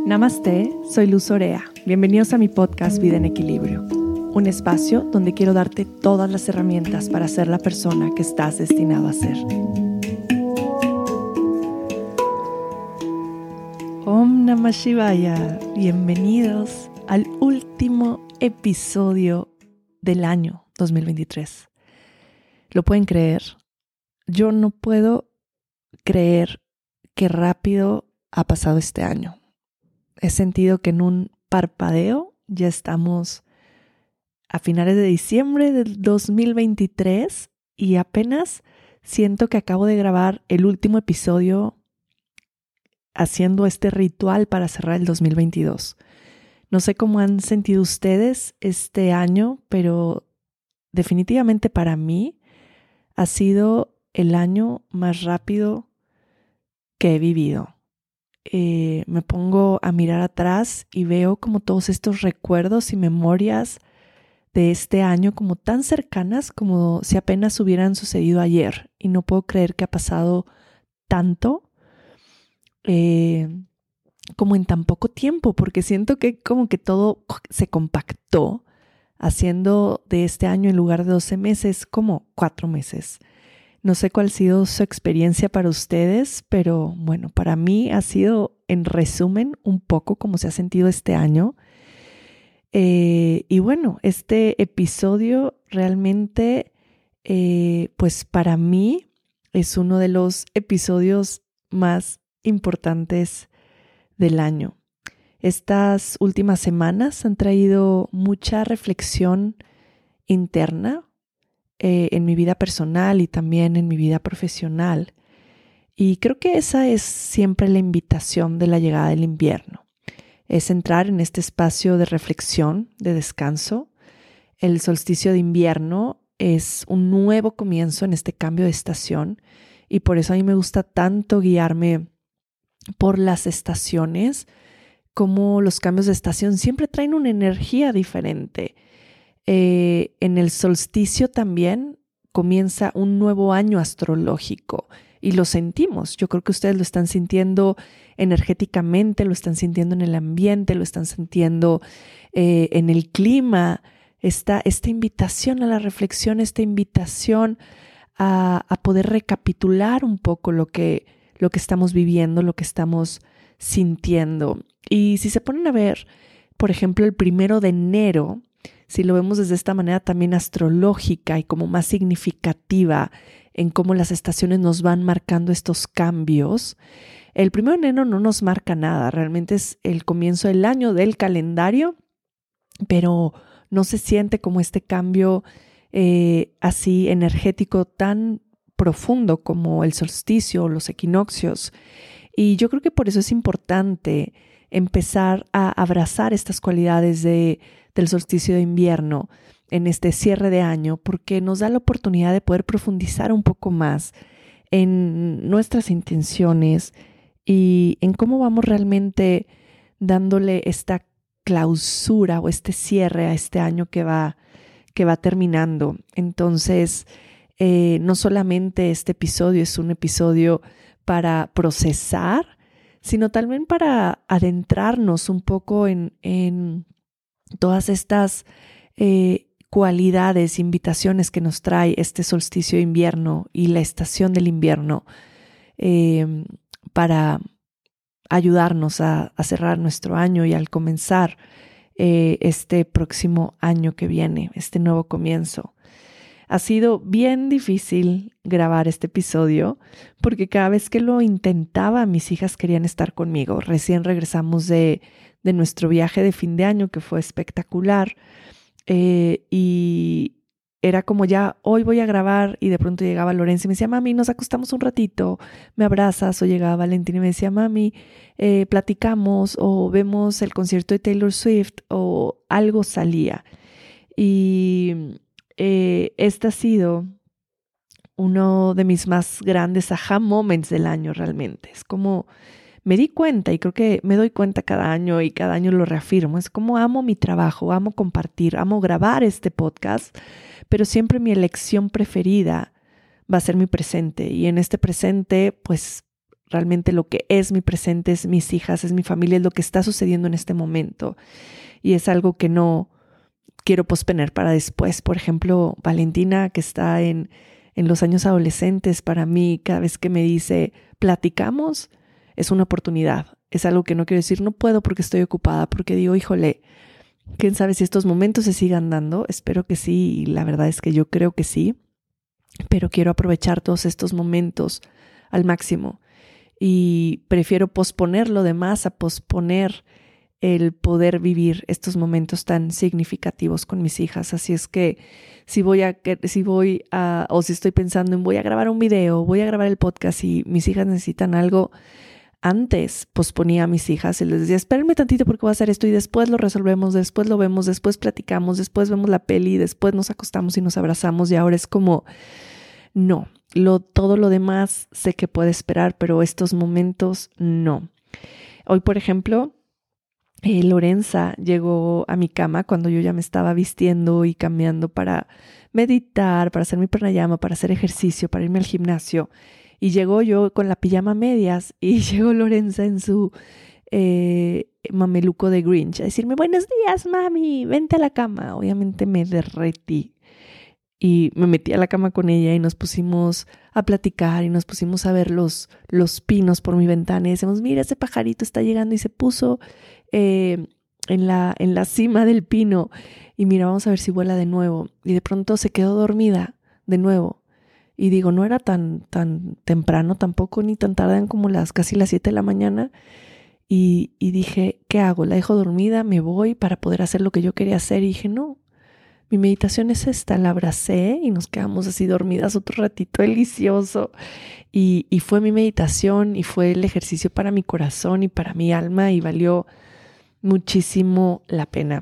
Namaste, soy Luz Orea. Bienvenidos a mi podcast Vida en Equilibrio, un espacio donde quiero darte todas las herramientas para ser la persona que estás destinado a ser. Om Namah Shivaya, bienvenidos al último episodio del año 2023. ¿Lo pueden creer? Yo no puedo creer qué rápido ha pasado este año. He sentido que en un parpadeo ya estamos a finales de diciembre del 2023 y apenas siento que acabo de grabar el último episodio haciendo este ritual para cerrar el 2022. No sé cómo han sentido ustedes este año, pero definitivamente para mí ha sido el año más rápido que he vivido. Me pongo a mirar atrás y veo como todos estos recuerdos y memorias de este año como tan cercanas como si apenas hubieran sucedido ayer. Y no puedo creer que ha pasado tanto como en tan poco tiempo, porque siento que como que todo se compactó, haciendo de este año en lugar de 12 meses como 4 meses. No sé cuál ha sido su experiencia para ustedes, pero bueno, para mí ha sido, en resumen, un poco como se ha sentido este año. Y bueno, este episodio realmente, pues para mí es uno de los episodios más importantes del año. Estas últimas semanas han traído mucha reflexión interna en mi vida personal y también en mi vida profesional. Y creo que esa es siempre la invitación de la llegada del invierno. Es entrar en este espacio de reflexión, de descanso. El solsticio de invierno es un nuevo comienzo en este cambio de estación y por eso a mí me gusta tanto guiarme por las estaciones, como los cambios de estación siempre traen una energía diferente. En el solsticio también comienza un nuevo año astrológico y lo sentimos. Yo creo que ustedes lo están sintiendo energéticamente, lo están sintiendo en el ambiente, lo están sintiendo en el clima. Esta invitación a la reflexión, esta invitación a poder recapitular un poco lo que estamos viviendo, lo que estamos sintiendo. Y si se ponen a ver, por ejemplo, el 1 de enero, si lo vemos desde esta manera también astrológica y como más significativa en cómo las estaciones nos van marcando estos cambios, el 1 de enero no nos marca nada, realmente es el comienzo del año del calendario, pero no se siente como este cambio así energético tan profundo como el solsticio o los equinoccios. Y yo creo que por eso es importante empezar a abrazar estas cualidades del solsticio de invierno en este cierre de año, porque nos da la oportunidad de poder profundizar un poco más en nuestras intenciones y en cómo vamos realmente dándole esta clausura o este cierre a este año que va terminando. Entonces, no solamente este episodio es un episodio para procesar, sino también para adentrarnos un poco en todas estas cualidades, invitaciones que nos trae este solsticio de invierno y la estación del invierno para ayudarnos a cerrar nuestro año y al comenzar este próximo año que viene, este nuevo comienzo. Ha sido bien difícil grabar este episodio porque cada vez que lo intentaba, mis hijas querían estar conmigo. Recién regresamos de nuestro viaje de fin de año, que fue espectacular. Y era como ya, hoy voy a grabar, y de pronto llegaba Lorenzo y me decía, mami, nos acostamos un ratito, me abrazas, o llegaba Valentín y me decía, mami, platicamos, o vemos el concierto de Taylor Swift, o algo salía. Y este ha sido uno de mis más grandes aha moments del año realmente. Es como me di cuenta, y creo que me doy cuenta cada año y cada año lo reafirmo, es como amo mi trabajo, amo compartir, amo grabar este podcast, pero siempre mi elección preferida va a ser mi presente. Y en este presente, pues realmente lo que es mi presente, es mis hijas, es mi familia, es lo que está sucediendo en este momento. Y es algo que no quiero posponer para después. Por ejemplo, Valentina, que está en los años adolescentes, para mí, cada vez que me dice, platicamos, es una oportunidad. Es algo que no quiero decir, no puedo porque estoy ocupada, porque digo, híjole, quién sabe si estos momentos se sigan dando. Espero que sí, y la verdad es que yo creo que sí, pero quiero aprovechar todos estos momentos al máximo. Y prefiero posponer lo demás a posponer el poder vivir estos momentos tan significativos con mis hijas. Así es que si estoy pensando en voy a grabar un video, voy a grabar el podcast y mis hijas necesitan algo, antes posponía a mis hijas y les decía, espérenme tantito porque voy a hacer esto y después lo resolvemos, después lo vemos, después platicamos, después vemos la peli, después nos acostamos y nos abrazamos, y ahora es como, no, todo lo demás sé que puede esperar, pero estos momentos no. Hoy, por ejemplo, Lorenza llegó a mi cama cuando yo ya me estaba vistiendo y cambiando para meditar, para hacer mi pranayama, para hacer ejercicio, para irme al gimnasio. Y llegó yo con la pijama a medias y llegó Lorenza en su mameluco de Grinch a decirme, buenos días, mami, vente a la cama. Obviamente me derretí y me metí a la cama con ella y nos pusimos a platicar y nos pusimos a ver los pinos por mi ventana y decimos, mira, ese pajarito está llegando, y se puso en la cima del pino y mira, vamos a ver si vuela de nuevo. Y de pronto se quedó dormida de nuevo. Y digo, no era tan temprano tampoco, ni tan tarde, eran como casi las 7 de la mañana. Y dije, ¿qué hago? ¿La dejo dormida? ¿Me voy para poder hacer lo que yo quería hacer? Y dije, no, mi meditación es esta. La abracé y nos quedamos así dormidas otro ratito delicioso. Y fue mi meditación y fue el ejercicio para mi corazón y para mi alma, y valió muchísimo la pena.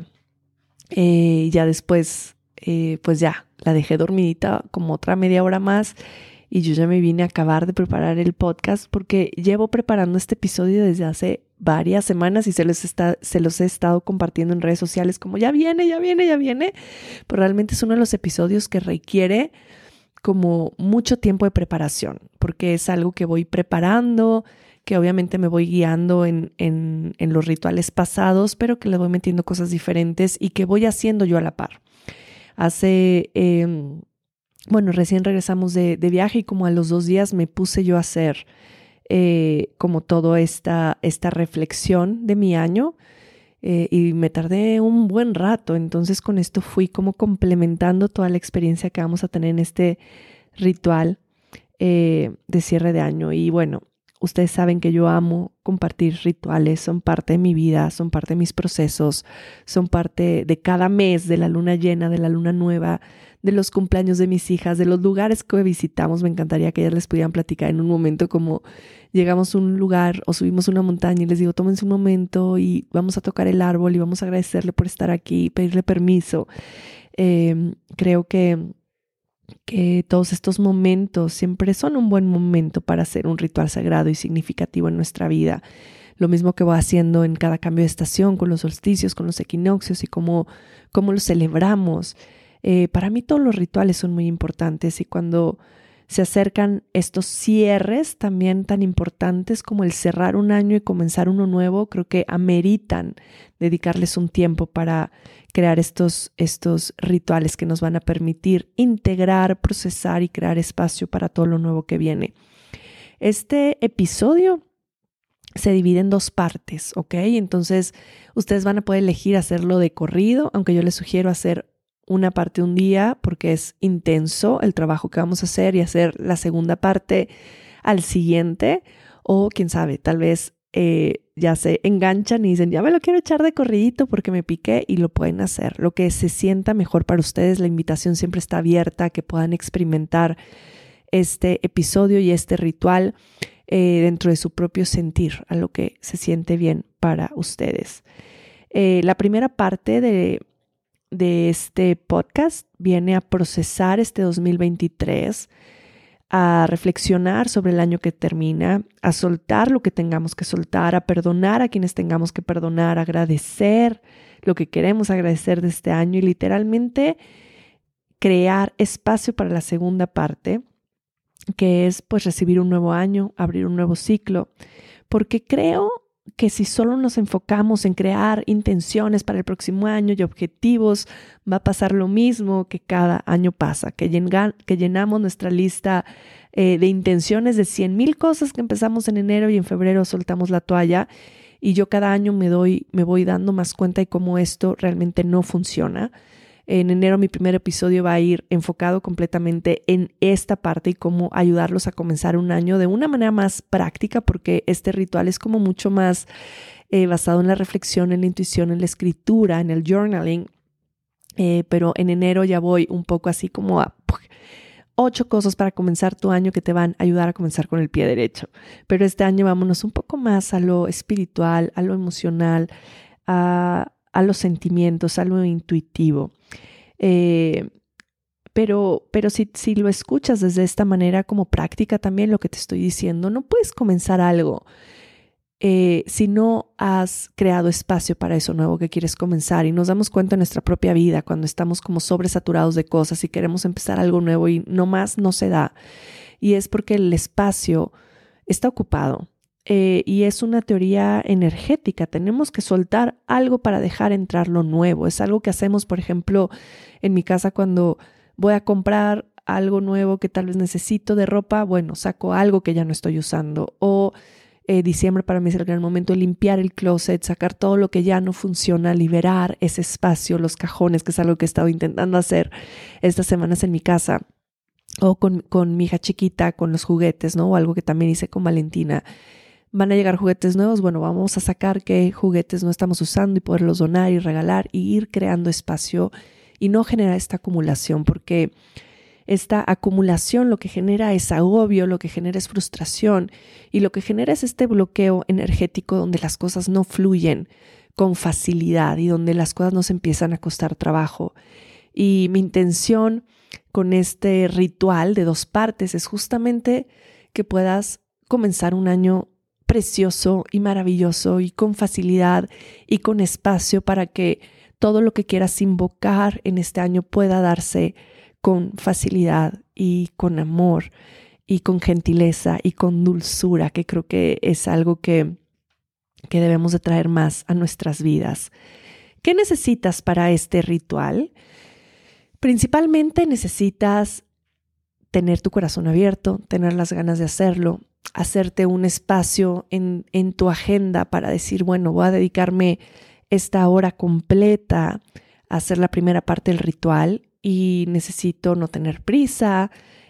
Ya después, pues ya, la dejé dormidita como otra media hora más y yo ya me vine a acabar de preparar el podcast porque llevo preparando este episodio desde hace varias semanas y se los he estado compartiendo en redes sociales como ya viene, pero realmente es uno de los episodios que requiere como mucho tiempo de preparación porque es algo que voy preparando, que obviamente me voy guiando en los rituales pasados, pero que le voy metiendo cosas diferentes y que voy haciendo yo a la par. Recién regresamos de viaje y como a los 2 días me puse yo a hacer como toda esta reflexión de mi año y me tardé un buen rato. Entonces con esto fui como complementando toda la experiencia que vamos a tener en este ritual de cierre de año. Y bueno, ustedes saben que yo amo compartir rituales, son parte de mi vida, son parte de mis procesos, son parte de cada mes, de la luna llena, de la luna nueva, de los cumpleaños de mis hijas, de los lugares que visitamos. Me encantaría que ellas les pudieran platicar en un momento como llegamos a un lugar o subimos una montaña y les digo, tómense un momento y vamos a tocar el árbol y vamos a agradecerle por estar aquí, pedirle permiso. Creo que todos estos momentos siempre son un buen momento para hacer un ritual sagrado y significativo en nuestra vida. Lo mismo que voy haciendo en cada cambio de estación, con los solsticios, con los equinoccios y cómo los celebramos. Para mí todos los rituales son muy importantes y cuando se acercan estos cierres también tan importantes como el cerrar un año y comenzar uno nuevo, creo que ameritan dedicarles un tiempo para crear estos rituales que nos van a permitir integrar, procesar y crear espacio para todo lo nuevo que viene. Este episodio se divide en 2 partes, ¿ok? Entonces, ustedes van a poder elegir hacerlo de corrido, aunque yo les sugiero hacer una parte un día porque es intenso el trabajo que vamos a hacer y hacer la segunda parte al siguiente, o quién sabe, tal vez ya se enganchan y dicen, ya me lo quiero echar de corridito porque me piqué, y lo pueden hacer. Lo que se sienta mejor para ustedes, la invitación siempre está abierta a que puedan experimentar este episodio y este ritual dentro de su propio sentir, a lo que se siente bien para ustedes. La primera parte de este podcast viene a procesar este 2023, a reflexionar sobre el año que termina, a soltar lo que tengamos que soltar, a perdonar a quienes tengamos que perdonar, a agradecer lo que queremos agradecer de este año y literalmente crear espacio para la segunda parte que es pues recibir un nuevo año, abrir un nuevo ciclo, porque creo que si solo nos enfocamos en crear intenciones para el próximo año y objetivos, va a pasar lo mismo que cada año pasa, que llenamos nuestra lista de intenciones de 100,000 cosas que empezamos en enero y en febrero soltamos la toalla, y yo cada año me voy dando más cuenta de cómo esto realmente no funciona. En enero mi primer episodio va a ir enfocado completamente en esta parte y cómo ayudarlos a comenzar un año de una manera más práctica, porque este ritual es como mucho más basado en la reflexión, en la intuición, en la escritura, en el journaling. Pero en enero ya voy un poco así como a 8 cosas para comenzar tu año que te van a ayudar a comenzar con el pie derecho. Pero este año vámonos un poco más a lo espiritual, a lo emocional, a los sentimientos, a lo intuitivo. Pero si lo escuchas desde esta manera como práctica también lo que te estoy diciendo, no puedes comenzar algo si no has creado espacio para eso nuevo que quieres comenzar. Y nos damos cuenta en nuestra propia vida cuando estamos como sobresaturados de cosas y queremos empezar algo nuevo y nomás no se da. Y es porque el espacio está ocupado. Y es una teoría energética. Tenemos que soltar algo para dejar entrar lo nuevo. Es algo que hacemos, por ejemplo, en mi casa cuando voy a comprar algo nuevo que tal vez necesito de ropa. Bueno, saco algo que ya no estoy usando. O diciembre para mí es el gran momento de limpiar el closet, sacar todo lo que ya no funciona, liberar ese espacio, los cajones, que es algo que he estado intentando hacer estas semanas en mi casa. O con mi hija chiquita, con los juguetes, ¿no? O algo que también hice con Valentina. Van a llegar juguetes nuevos, bueno, vamos a sacar qué juguetes no estamos usando y poderlos donar y regalar y ir creando espacio y no generar esta acumulación, porque esta acumulación lo que genera es agobio, lo que genera es frustración y lo que genera es este bloqueo energético donde las cosas no fluyen con facilidad y donde las cosas nos empiezan a costar trabajo. Y mi intención con este ritual de 2 partes es justamente que puedas comenzar un año precioso y maravilloso y con facilidad y con espacio para que todo lo que quieras invocar en este año pueda darse con facilidad y con amor y con gentileza y con dulzura, que creo que es algo que debemos de traer más a nuestras vidas. ¿Qué necesitas para este ritual? Principalmente necesitas tener tu corazón abierto, tener las ganas de hacerlo, hacerte un espacio en tu agenda para decir, bueno, voy a dedicarme esta hora completa a hacer la primera parte del ritual y necesito no tener prisa,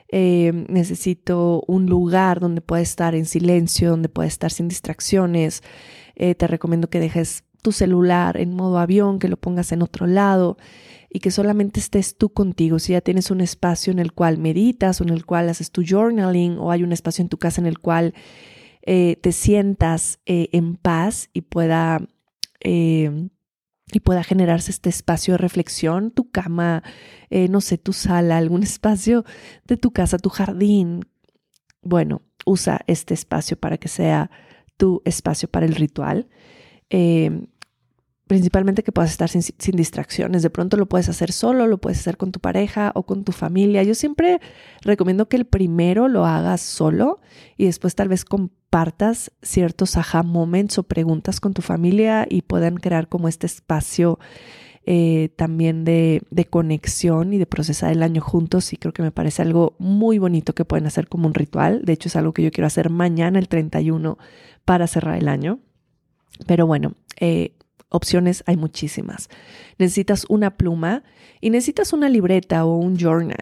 necesito un lugar donde pueda estar en silencio, donde pueda estar sin distracciones. Te recomiendo que dejes tu celular en modo avión, que lo pongas en otro lado y que solamente estés tú contigo. Si ya tienes un espacio en el cual meditas o en el cual haces tu journaling, o hay un espacio en tu casa en el cual te sientas en paz y pueda generarse este espacio de reflexión, tu cama, no sé, tu sala, algún espacio de tu casa, tu jardín. Bueno, usa este espacio para que sea tu espacio para el ritual. Principalmente que puedas estar sin distracciones. De pronto lo puedes hacer solo, lo puedes hacer con tu pareja o con tu familia. Yo siempre recomiendo que el primero lo hagas solo y después tal vez compartas ciertos aha moments o preguntas con tu familia y puedan crear como este espacio también de conexión y de procesar el año juntos. Y creo que me parece algo muy bonito que pueden hacer como un ritual. De hecho, es algo que yo quiero hacer mañana, el 31, para cerrar el año. Pero bueno, opciones hay muchísimas. Necesitas una pluma y necesitas una libreta o un journal.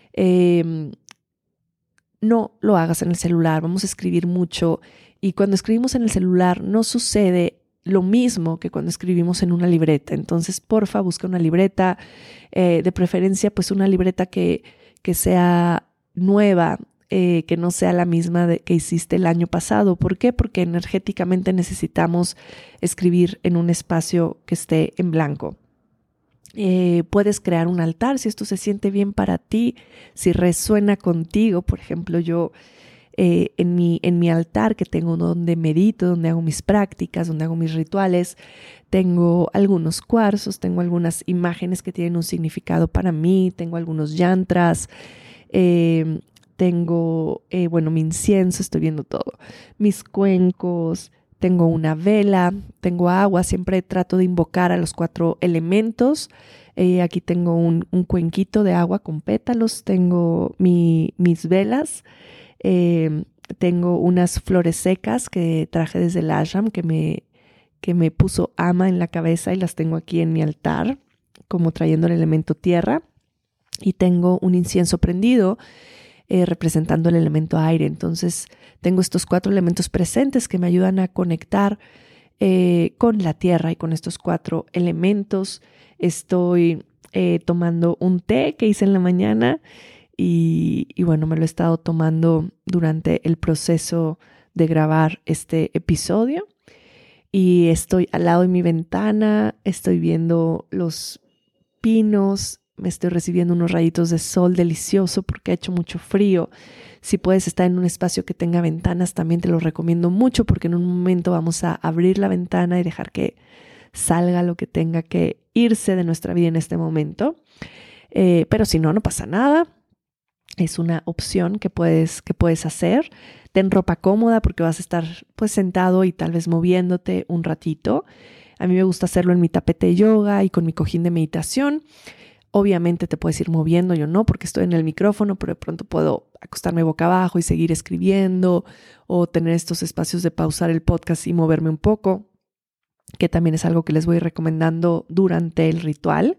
No lo hagas en el celular, vamos a escribir mucho y cuando escribimos en el celular no sucede lo mismo que cuando escribimos en una libreta. Entonces, porfa, busca una libreta, de preferencia pues una libreta que sea nueva, que no sea la misma que hiciste el año pasado. ¿Por qué? Porque energéticamente necesitamos escribir en un espacio que esté en blanco. Puedes crear un altar si esto se siente bien para ti, si resuena contigo. Por ejemplo, yo en mi altar que tengo donde medito, donde hago mis prácticas, donde hago mis rituales, tengo algunos cuarzos, tengo algunas imágenes que tienen un significado para mí, tengo algunos yantras, tengo, mi incienso, estoy viendo todo, mis cuencos, tengo una vela, tengo agua, siempre trato de invocar a los 4 elementos. Aquí tengo un cuenquito de agua con pétalos, tengo mis velas, tengo unas flores secas que traje desde el ashram que me puso Ama en la cabeza y las tengo aquí en mi altar, como trayendo el elemento tierra. Y tengo un incienso prendido representando el elemento aire. Entonces tengo estos 4 elementos presentes que me ayudan a conectar con la tierra y con estos 4 elementos. Estoy tomando un té que hice en la mañana y bueno, me lo he estado tomando durante el proceso de grabar este episodio. Y estoy al lado de mi ventana, estoy viendo los pinos, me estoy recibiendo unos rayitos de sol delicioso porque ha hecho mucho frío. Si puedes estar en un espacio que tenga ventanas, también te lo recomiendo mucho porque en un momento vamos a abrir la ventana y dejar que salga lo que tenga que irse de nuestra vida en este momento. Pero si no, no pasa nada. Es una opción que puedes hacer. Ten ropa cómoda porque vas a estar pues sentado y tal vez moviéndote un ratito. A mí me gusta hacerlo en mi tapete de yoga y con mi cojín de meditación. Obviamente te puedes ir moviendo, yo no, porque estoy en el micrófono, pero de pronto puedo acostarme boca abajo y seguir escribiendo o tener estos espacios de pausar el podcast y moverme un poco, que también es algo que les voy recomendando durante el ritual.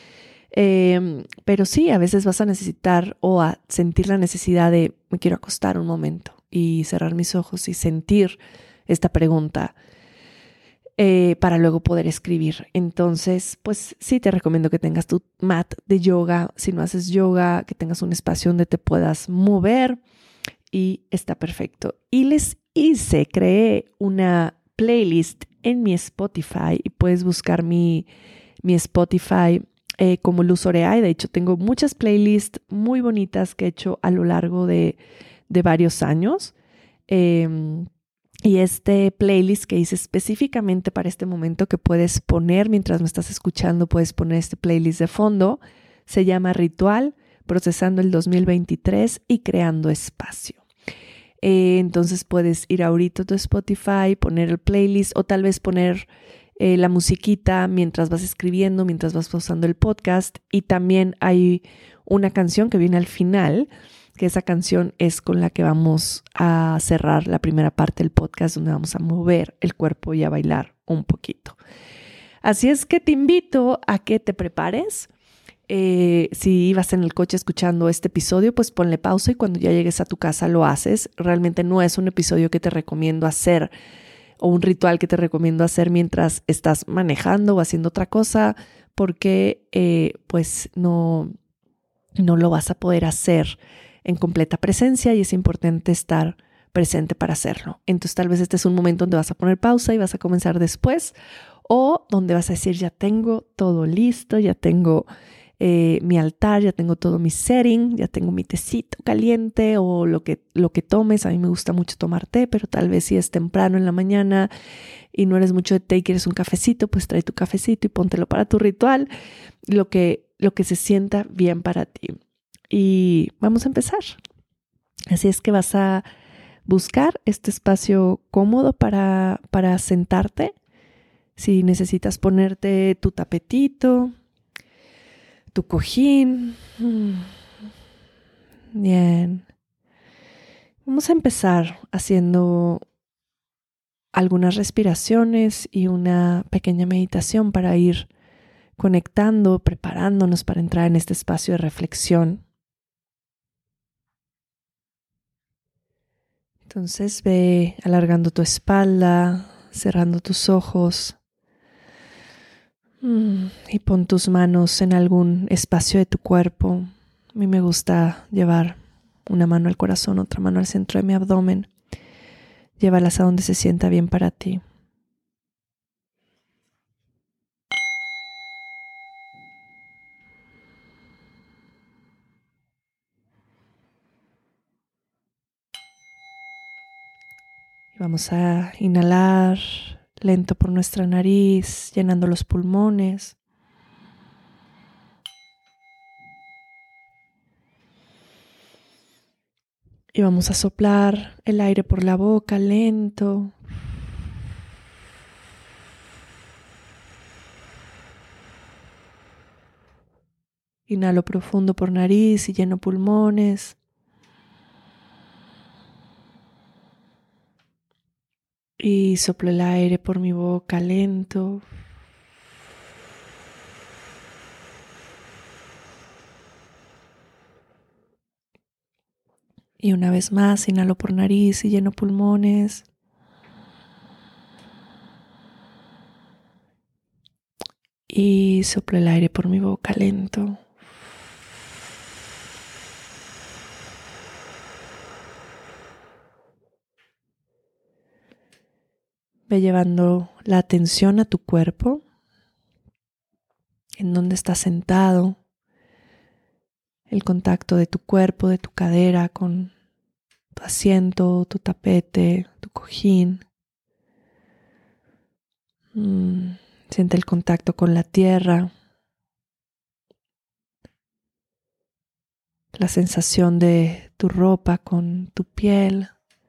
Pero sí, a veces vas a necesitar o a sentir la necesidad de me quiero acostar un momento y cerrar mis ojos y sentir esta pregunta para luego poder escribir. Entonces, pues sí te recomiendo que tengas tu mat de yoga. Si no haces yoga, que tengas un espacio donde te puedas mover y está perfecto. Y creé una playlist en mi Spotify y puedes buscar mi Spotify como Luz Orea. Y de hecho tengo muchas playlists muy bonitas que he hecho a lo largo de varios años. Y este playlist que hice específicamente para este momento que puedes poner mientras me estás escuchando, puedes poner este playlist de fondo. Se llama Ritual, Procesando el 2023 y Creando Espacio. Entonces puedes ir ahorita a tu Spotify, poner el playlist o tal vez poner la musiquita mientras vas escribiendo, mientras vas pausando el podcast. Y también hay una canción que viene al final, que esa canción es con la que vamos a cerrar la primera parte del podcast, donde vamos a mover el cuerpo y a bailar un poquito. Así es que te invito a que te prepares. Si vas en el coche escuchando este episodio, pues ponle pausa y cuando ya llegues a tu casa lo haces. Realmente no es un episodio que te recomiendo hacer o un ritual que te recomiendo hacer mientras estás manejando o haciendo otra cosa, porque pues no lo vas a poder hacer en completa presencia y es importante estar presente para hacerlo. Entonces tal vez este es un momento donde vas a poner pausa y vas a comenzar después, o donde vas a decir ya tengo todo listo, ya tengo mi altar, ya tengo todo mi setting, ya tengo mi tecito caliente o lo que tomes. A mí me gusta mucho tomar té, pero tal vez si es temprano en la mañana y no eres mucho de té y quieres un cafecito, pues trae tu cafecito y póntelo para tu ritual, lo que se sienta bien para ti. Y vamos a empezar. Así es que vas a buscar este espacio cómodo para sentarte. Si necesitas ponerte tu tapetito, tu cojín. Bien. Vamos a empezar haciendo algunas respiraciones y una pequeña meditación para ir conectando, preparándonos para entrar en este espacio de reflexión. Entonces ve alargando tu espalda, cerrando tus ojos y pon tus manos en algún espacio de tu cuerpo. A mí me gusta llevar una mano al corazón, otra mano al centro de mi abdomen. Llévalas a donde se sienta bien para ti. Y vamos a inhalar lento por nuestra nariz, llenando los pulmones. Y vamos a soplar el aire por la boca lento. Inhalo profundo por nariz y lleno pulmones. Y soplo el aire por mi boca lento. Y una vez más, inhalo por nariz y lleno pulmones. Y soplo el aire por mi boca lento. Ve llevando la atención a tu cuerpo, en donde estás sentado, el contacto de tu cuerpo, de tu cadera con tu asiento, tu tapete, tu cojín. Siente el contacto con la tierra, la sensación de tu ropa con tu piel,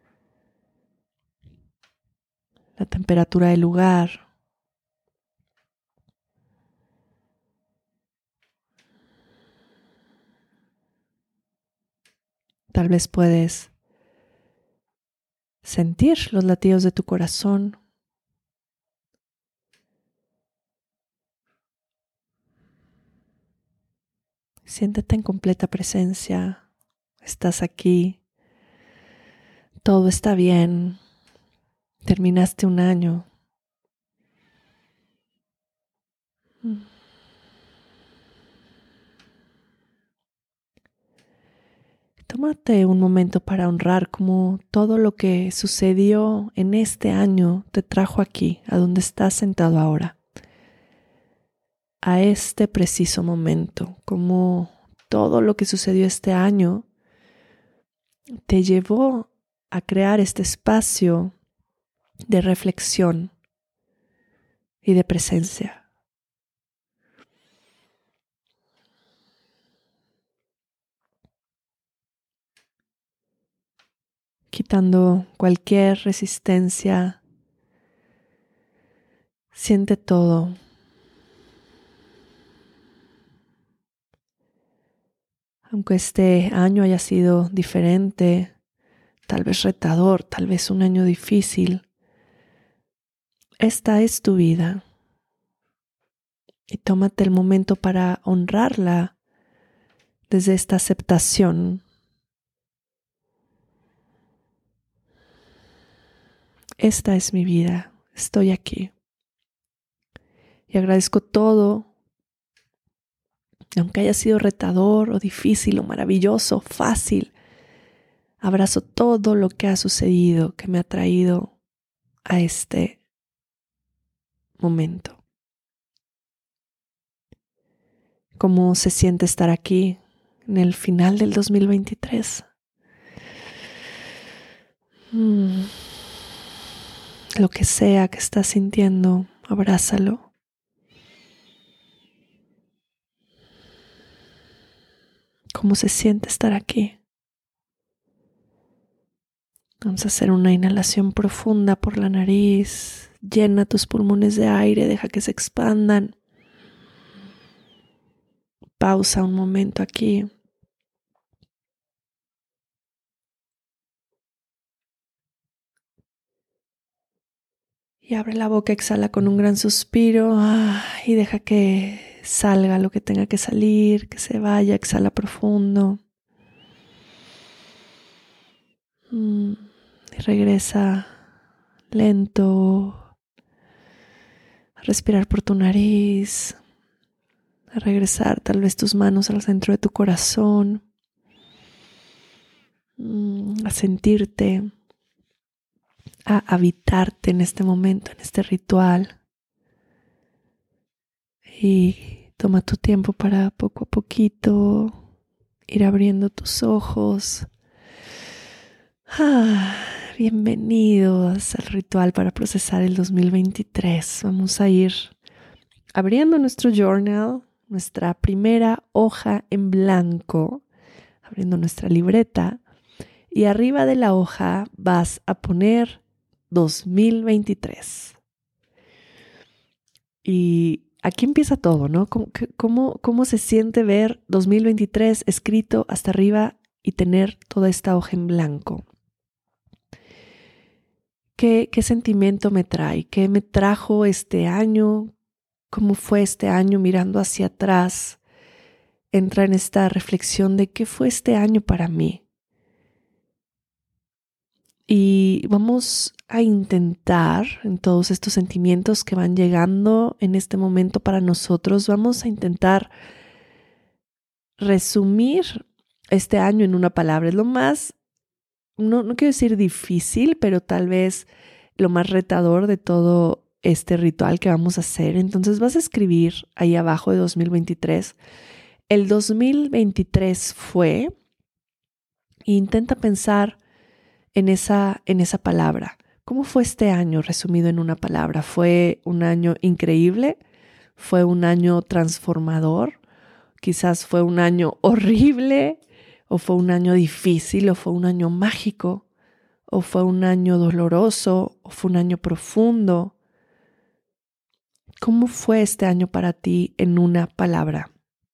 la temperatura del lugar. Tal vez puedes sentir los latidos de tu corazón. Siéntete en completa presencia. Estás aquí. Todo está bien. Terminaste un año. Tómate un momento para honrar cómo todo lo que sucedió en este año te trajo aquí, a donde estás sentado ahora, a este preciso momento, cómo todo lo que sucedió este año te llevó a crear este espacio de reflexión y de presencia. Quitando cualquier resistencia, siente todo. Aunque este año haya sido diferente, tal vez retador, tal vez un año difícil, esta es tu vida. Y tómate el momento para honrarla desde esta aceptación. Esta es mi vida, estoy aquí. Y agradezco todo, aunque haya sido retador o difícil o maravilloso, fácil. Abrazo todo lo que ha sucedido, que me ha traído a este momento. ¿Cómo se siente estar aquí en el final del 2023? Lo que sea que estás sintiendo, abrázalo. ¿Cómo se siente estar aquí? Vamos a hacer una inhalación profunda por la nariz. Llena tus pulmones de aire, deja que se expandan. Pausa un momento aquí. Y abre la boca, exhala con un gran suspiro y deja que salga lo que tenga que salir, que se vaya, exhala profundo. Y regresa lento a respirar por tu nariz, a regresar tal vez tus manos al centro de tu corazón, a sentirte, a habitarte en este momento, en este ritual. Y toma tu tiempo para poco a poquito ir abriendo tus ojos. Bienvenidos al ritual para procesar el 2023. Vamos a ir abriendo nuestro journal, nuestra primera hoja en blanco, abriendo nuestra libreta y arriba de la hoja vas a poner 2023. Y aquí empieza todo, ¿no? ¿Cómo se siente ver 2023 escrito hasta arriba y tener toda esta hoja en blanco? ¿Qué sentimiento me trae? ¿Qué me trajo este año? ¿Cómo fue este año mirando hacia atrás? Entra en esta reflexión de qué fue este año para mí. Y vamos a intentar, en todos estos sentimientos que van llegando en este momento para nosotros, vamos a intentar resumir este año en una palabra. Es lo más, no quiero decir difícil, pero tal vez lo más retador de todo este ritual que vamos a hacer. Entonces vas a escribir ahí abajo de 2023. El 2023 fue, e intenta pensar en esa palabra. ¿Cómo fue este año resumido en una palabra? ¿Fue un año increíble? ¿Fue un año transformador? Quizás fue un año horrible, o fue un año difícil, o fue un año mágico, o fue un año doloroso, o fue un año profundo. ¿Cómo fue este año para ti en una palabra?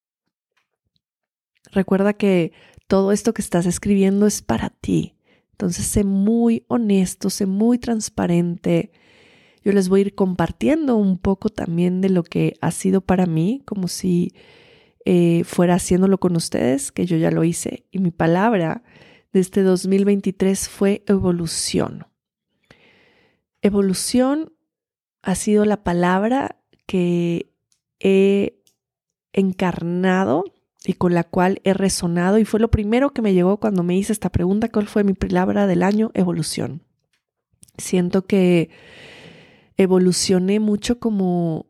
Recuerda que todo esto que estás escribiendo es para ti. Entonces, sé muy honesto, sé muy transparente. Yo les voy a ir compartiendo un poco también de lo que ha sido para mí, como si fuera haciéndolo con ustedes, que yo ya lo hice. Y mi palabra de este 2023 fue evolución. Evolución ha sido la palabra que he encarnado y con la cual he resonado, y fue lo primero que me llegó cuando me hice esta pregunta: ¿cuál fue mi palabra del año? Evolución. Siento que evolucioné mucho como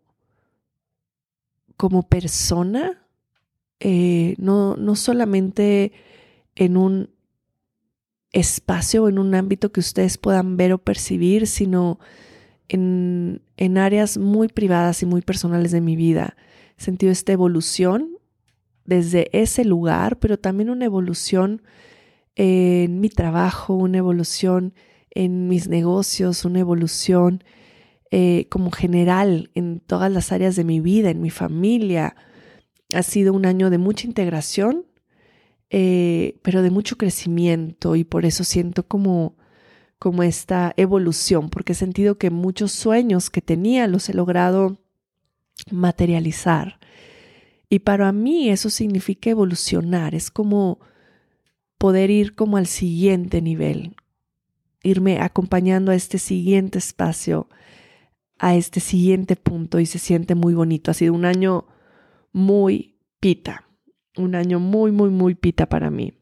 persona, no solamente en un espacio o en un ámbito que ustedes puedan ver o percibir, sino en áreas muy privadas y muy personales de mi vida. He sentido esta evolución desde ese lugar, pero también una evolución en mi trabajo, una evolución en mis negocios, una evolución como general en todas las áreas de mi vida, en mi familia. Ha sido un año de mucha integración, pero de mucho crecimiento, y por eso siento como esta evolución, porque he sentido que muchos sueños que tenía los he logrado materializar. Y para mí eso significa evolucionar, es como poder ir como al siguiente nivel, irme acompañando a este siguiente espacio, a este siguiente punto, y se siente muy bonito. Ha sido un año muy pita, un año muy, muy, muy pita para mí.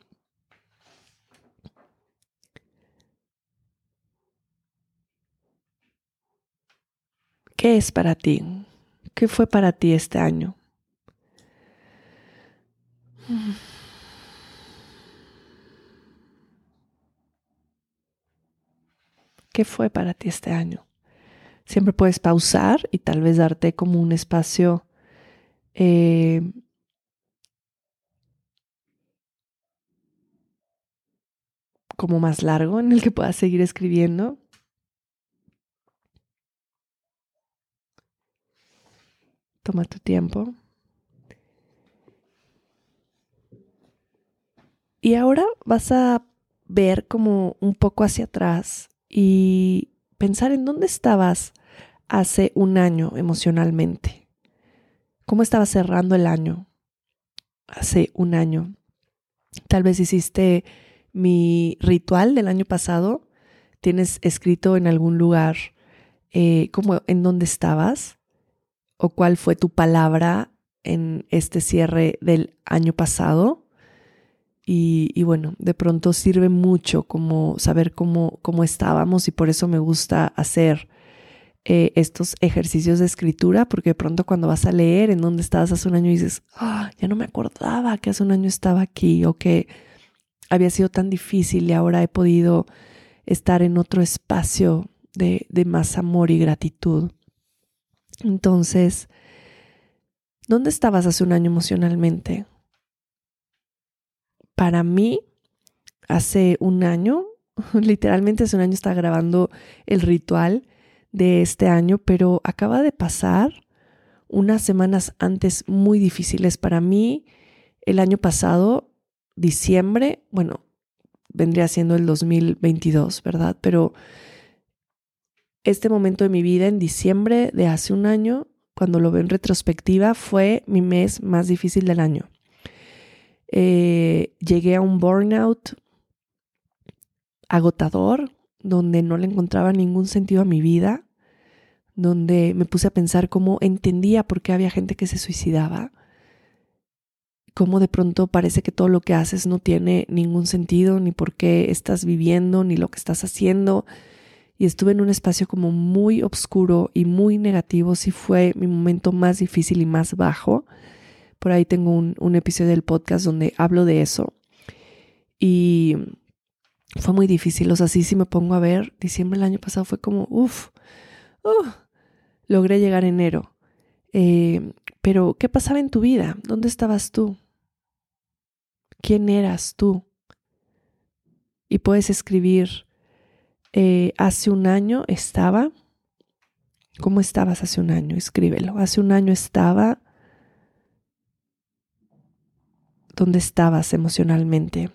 ¿Qué es para ti? ¿Qué fue para ti este año? ¿Qué fue para ti este año? Siempre puedes pausar y tal vez darte como un espacio como más largo en el que puedas seguir escribiendo. Toma tu tiempo. Y ahora vas a ver como un poco hacia atrás y pensar en dónde estabas hace un año emocionalmente. ¿Cómo estabas cerrando el año hace un año? Tal vez hiciste mi ritual del año pasado. Tienes escrito en algún lugar como en dónde estabas o cuál fue tu palabra en este cierre del año pasado. Y bueno, de pronto sirve mucho como saber cómo estábamos, y por eso me gusta hacer estos ejercicios de escritura, porque de pronto cuando vas a leer en dónde estabas hace un año dices, ya no me acordaba que hace un año estaba aquí, o que había sido tan difícil y ahora he podido estar en otro espacio de más amor y gratitud. Entonces, ¿dónde estabas hace un año emocionalmente? Para mí, hace un año, literalmente hace un año estaba grabando el ritual de este año, pero acaba de pasar unas semanas antes muy difíciles para mí. El año pasado, diciembre, bueno, vendría siendo el 2022, ¿verdad? Pero este momento de mi vida en diciembre de hace un año, cuando lo veo en retrospectiva, fue mi mes más difícil del año. Llegué a un burnout agotador, donde no le encontraba ningún sentido a mi vida, donde me puse a pensar cómo entendía por qué había gente que se suicidaba, cómo de pronto parece que todo lo que haces no tiene ningún sentido, ni por qué estás viviendo, ni lo que estás haciendo. Y estuve en un espacio como muy oscuro y muy negativo. Sí fue mi momento más difícil y más bajo. Por ahí tengo un episodio del podcast donde hablo de eso. Y fue muy difícil. O sea, sí me pongo a ver, diciembre del año pasado fue como, logré llegar a enero. Pero, ¿qué pasaba en tu vida? ¿Dónde estabas tú? ¿Quién eras tú? Y puedes escribir, hace un año estaba. ¿Cómo estabas hace un año? Escríbelo. Hace un año estaba. ¿Dónde estabas emocionalmente?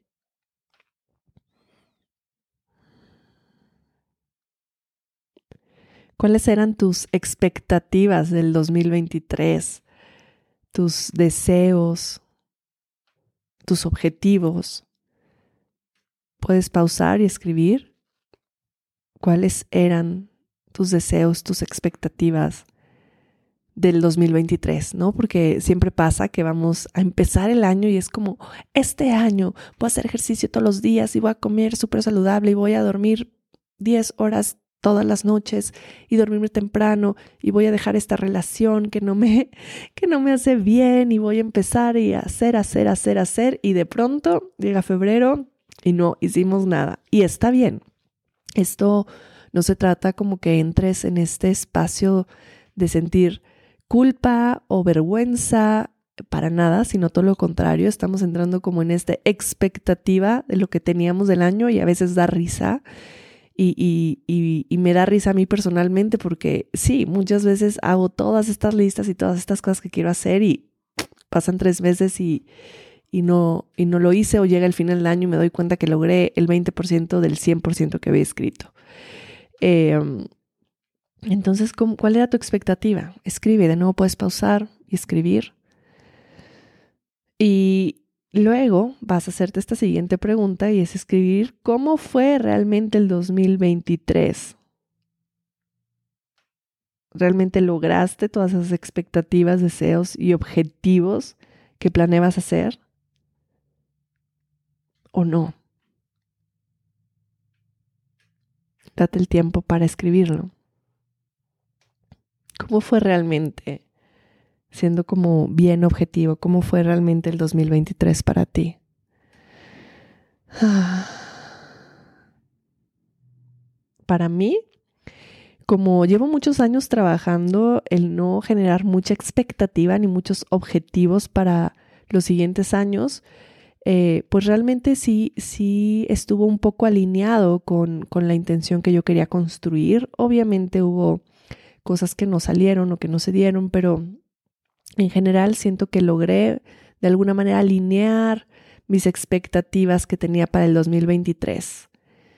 ¿Cuáles eran tus expectativas del 2023? Tus deseos, tus objetivos. Puedes pausar y escribir cuáles eran tus deseos, tus expectativas del 2023, ¿no? Porque siempre pasa que vamos a empezar el año y es como, este año voy a hacer ejercicio todos los días y voy a comer súper saludable y voy a dormir 10 horas todas las noches y dormirme temprano y voy a dejar esta relación que no me hace bien y voy a empezar y a hacer y de pronto llega febrero y no hicimos nada. Y está bien. Esto no se trata como que entres en este espacio de sentir culpa o vergüenza, para nada, sino todo lo contrario. Estamos entrando como en esta expectativa de lo que teníamos del año y a veces da risa. Y me da risa a mí personalmente porque sí, muchas veces hago todas estas listas y todas estas cosas que quiero hacer y pasan 3 meses y no lo hice, o llega el final del año y me doy cuenta que logré el 20% del 100% que había escrito. Entonces, ¿cuál era tu expectativa? Escribe, de nuevo puedes pausar y escribir. Y luego vas a hacerte esta siguiente pregunta y es escribir ¿cómo fue realmente el 2023? ¿Realmente lograste todas esas expectativas, deseos y objetivos que planeabas hacer? ¿O no? Date el tiempo para escribirlo. ¿Cómo fue realmente? Siendo como bien objetivo, ¿cómo fue realmente el 2023 para ti? Para mí, como llevo muchos años trabajando, el no generar mucha expectativa ni muchos objetivos para los siguientes años, pues realmente sí estuvo un poco alineado con la intención que yo quería construir. Obviamente hubo cosas que no salieron o que no se dieron, pero en general siento que logré de alguna manera alinear mis expectativas que tenía para el 2023.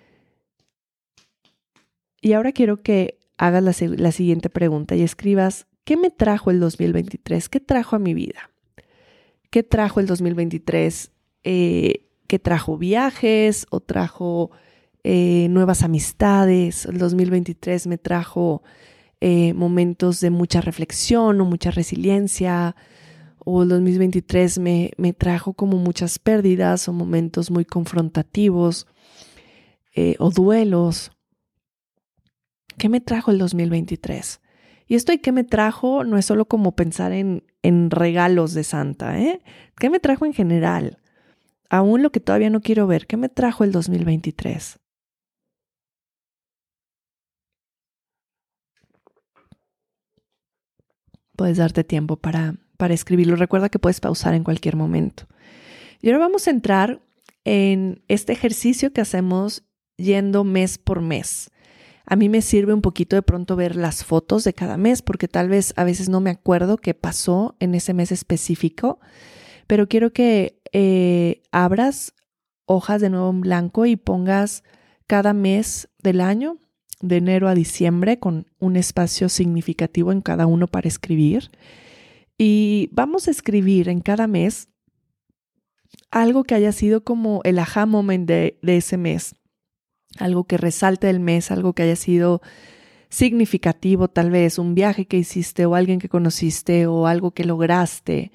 Y ahora quiero que hagas la siguiente pregunta y escribas, ¿qué me trajo el 2023? ¿Qué trajo a mi vida? ¿Qué trajo el 2023? ¿Qué trajo viajes o trajo nuevas amistades? El 2023 me trajo momentos de mucha reflexión o mucha resiliencia, o el 2023 me trajo como muchas pérdidas o momentos muy confrontativos o duelos. ¿Qué me trajo el 2023? Y esto de qué me trajo no es solo como pensar en regalos de Santa, ¿eh? ¿Qué me trajo en general? Aún lo que todavía no quiero ver, ¿qué me trajo el 2023? Puedes darte tiempo para escribirlo. Recuerda que puedes pausar en cualquier momento. Y ahora vamos a entrar en este ejercicio que hacemos yendo mes por mes. A mí me sirve un poquito de pronto ver las fotos de cada mes porque tal vez a veces no me acuerdo qué pasó en ese mes específico, pero quiero que abras hojas de nuevo en blanco y pongas cada mes del año, de enero a diciembre, con un espacio significativo en cada uno para escribir. Y vamos a escribir en cada mes algo que haya sido como el aha moment de ese mes, algo que resalte del mes, algo que haya sido significativo, tal vez un viaje que hiciste o alguien que conociste o algo que lograste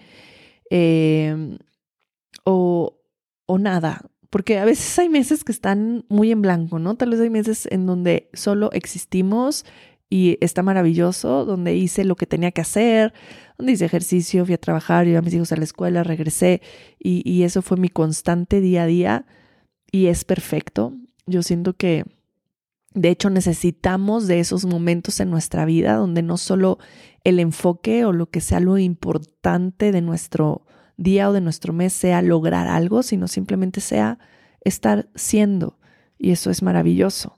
o nada. Porque a veces hay meses que están muy en blanco, ¿no? Tal vez hay meses en donde solo existimos y está maravilloso, donde hice lo que tenía que hacer, donde hice ejercicio, fui a trabajar, llevé a mis hijos a la escuela, regresé y eso fue mi constante día a día y es perfecto. Yo siento que de hecho necesitamos de esos momentos en nuestra vida donde no solo el enfoque o lo que sea lo importante de nuestro día o de nuestro mes sea lograr algo, sino simplemente sea estar siendo. Y eso es maravilloso.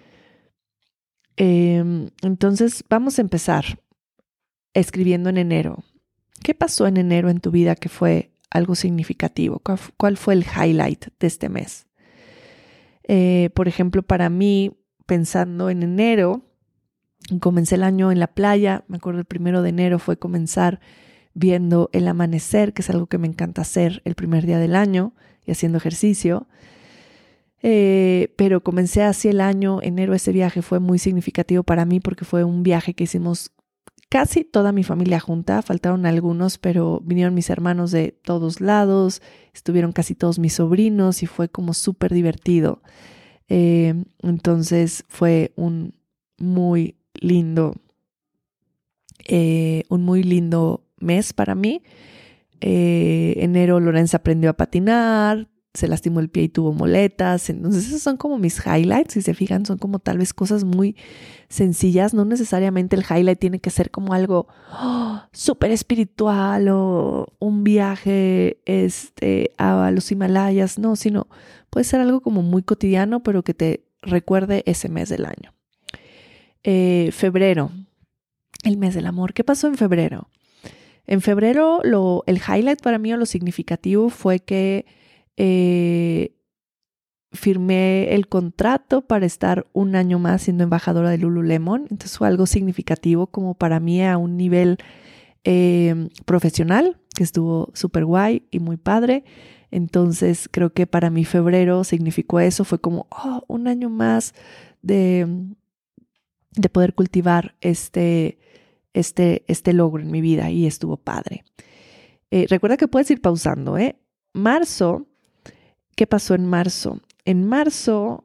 Entonces vamos a empezar escribiendo en enero. ¿Qué pasó en enero en tu vida que fue algo significativo? ¿Cuál fue el highlight de este mes? Por ejemplo, para mí, pensando en enero, comencé el año en la playa. Me acuerdo el 1 de enero fue comenzar viendo el amanecer, que es algo que me encanta hacer el primer día del año y haciendo ejercicio. Pero comencé así el año, enero. Ese viaje fue muy significativo para mí porque fue un viaje que hicimos casi toda mi familia junta. Faltaron algunos, pero vinieron mis hermanos de todos lados, estuvieron casi todos mis sobrinos y fue como súper divertido. Entonces fue un muy lindo mes para mí. Enero Lorenza aprendió a patinar, se lastimó el pie y tuvo moletas. Entonces esos son como mis highlights. Si se fijan, son como tal vez cosas muy sencillas. No necesariamente el highlight tiene que ser como algo súper espiritual o un viaje a los Himalayas. No, sino puede ser algo como muy cotidiano, pero que te recuerde ese mes del año. Febrero, el mes del amor. ¿Qué pasó en febrero? En febrero el highlight para mí o lo significativo fue que firmé el contrato para estar un año más siendo embajadora de Lululemon. Entonces fue algo significativo como para mí a un nivel profesional, que estuvo súper guay y muy padre. Entonces creo que para mí febrero significó eso. Fue como un año más de poder cultivar este logro en mi vida y estuvo padre. Recuerda que puedes ir pausando, Marzo, ¿qué pasó en marzo? En marzo,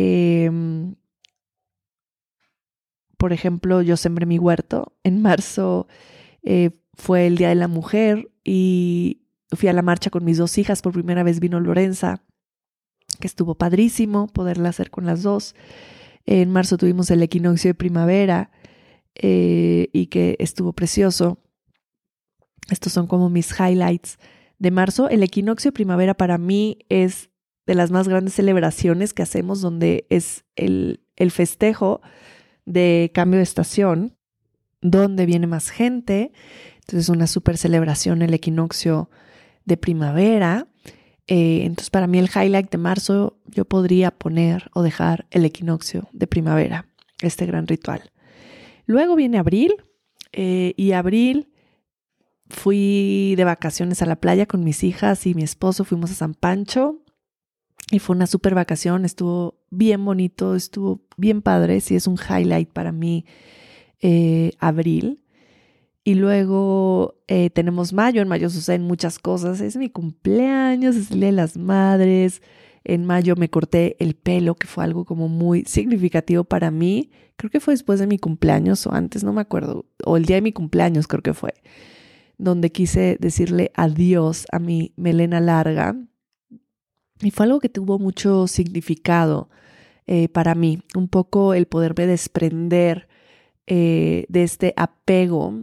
por ejemplo, yo sembré mi huerto. En marzo fue el Día de la Mujer y fui a la marcha con mis 2 hijas. Por primera vez vino Lorenza, que estuvo padrísimo poderla hacer con las 2. En marzo tuvimos el equinoccio de primavera y que estuvo precioso. Estos son como mis highlights de marzo. El equinoccio de primavera para mí es de las más grandes celebraciones que hacemos, donde es el festejo de cambio de estación, donde viene más gente. Entonces una súper celebración el equinoccio de primavera. Entonces para mí el highlight de marzo yo podría poner o dejar el equinoccio de primavera, este gran ritual. Luego viene abril y abril fui de vacaciones a la playa con mis hijas y mi esposo. Fuimos a San Pancho y fue una súper vacación. Estuvo bien bonito, estuvo bien padre. Sí, es un highlight para mí abril. Y luego tenemos mayo. En mayo suceden muchas cosas. Es mi cumpleaños, es el Día de las Madres. En mayo me corté el pelo, que fue algo como muy significativo para mí. Creo que fue después de mi cumpleaños o antes, no me acuerdo. O el día de mi cumpleaños creo que fue. Donde quise decirle adiós a mi melena larga. Y fue algo que tuvo mucho significado para mí. Un poco el poderme desprender de este apego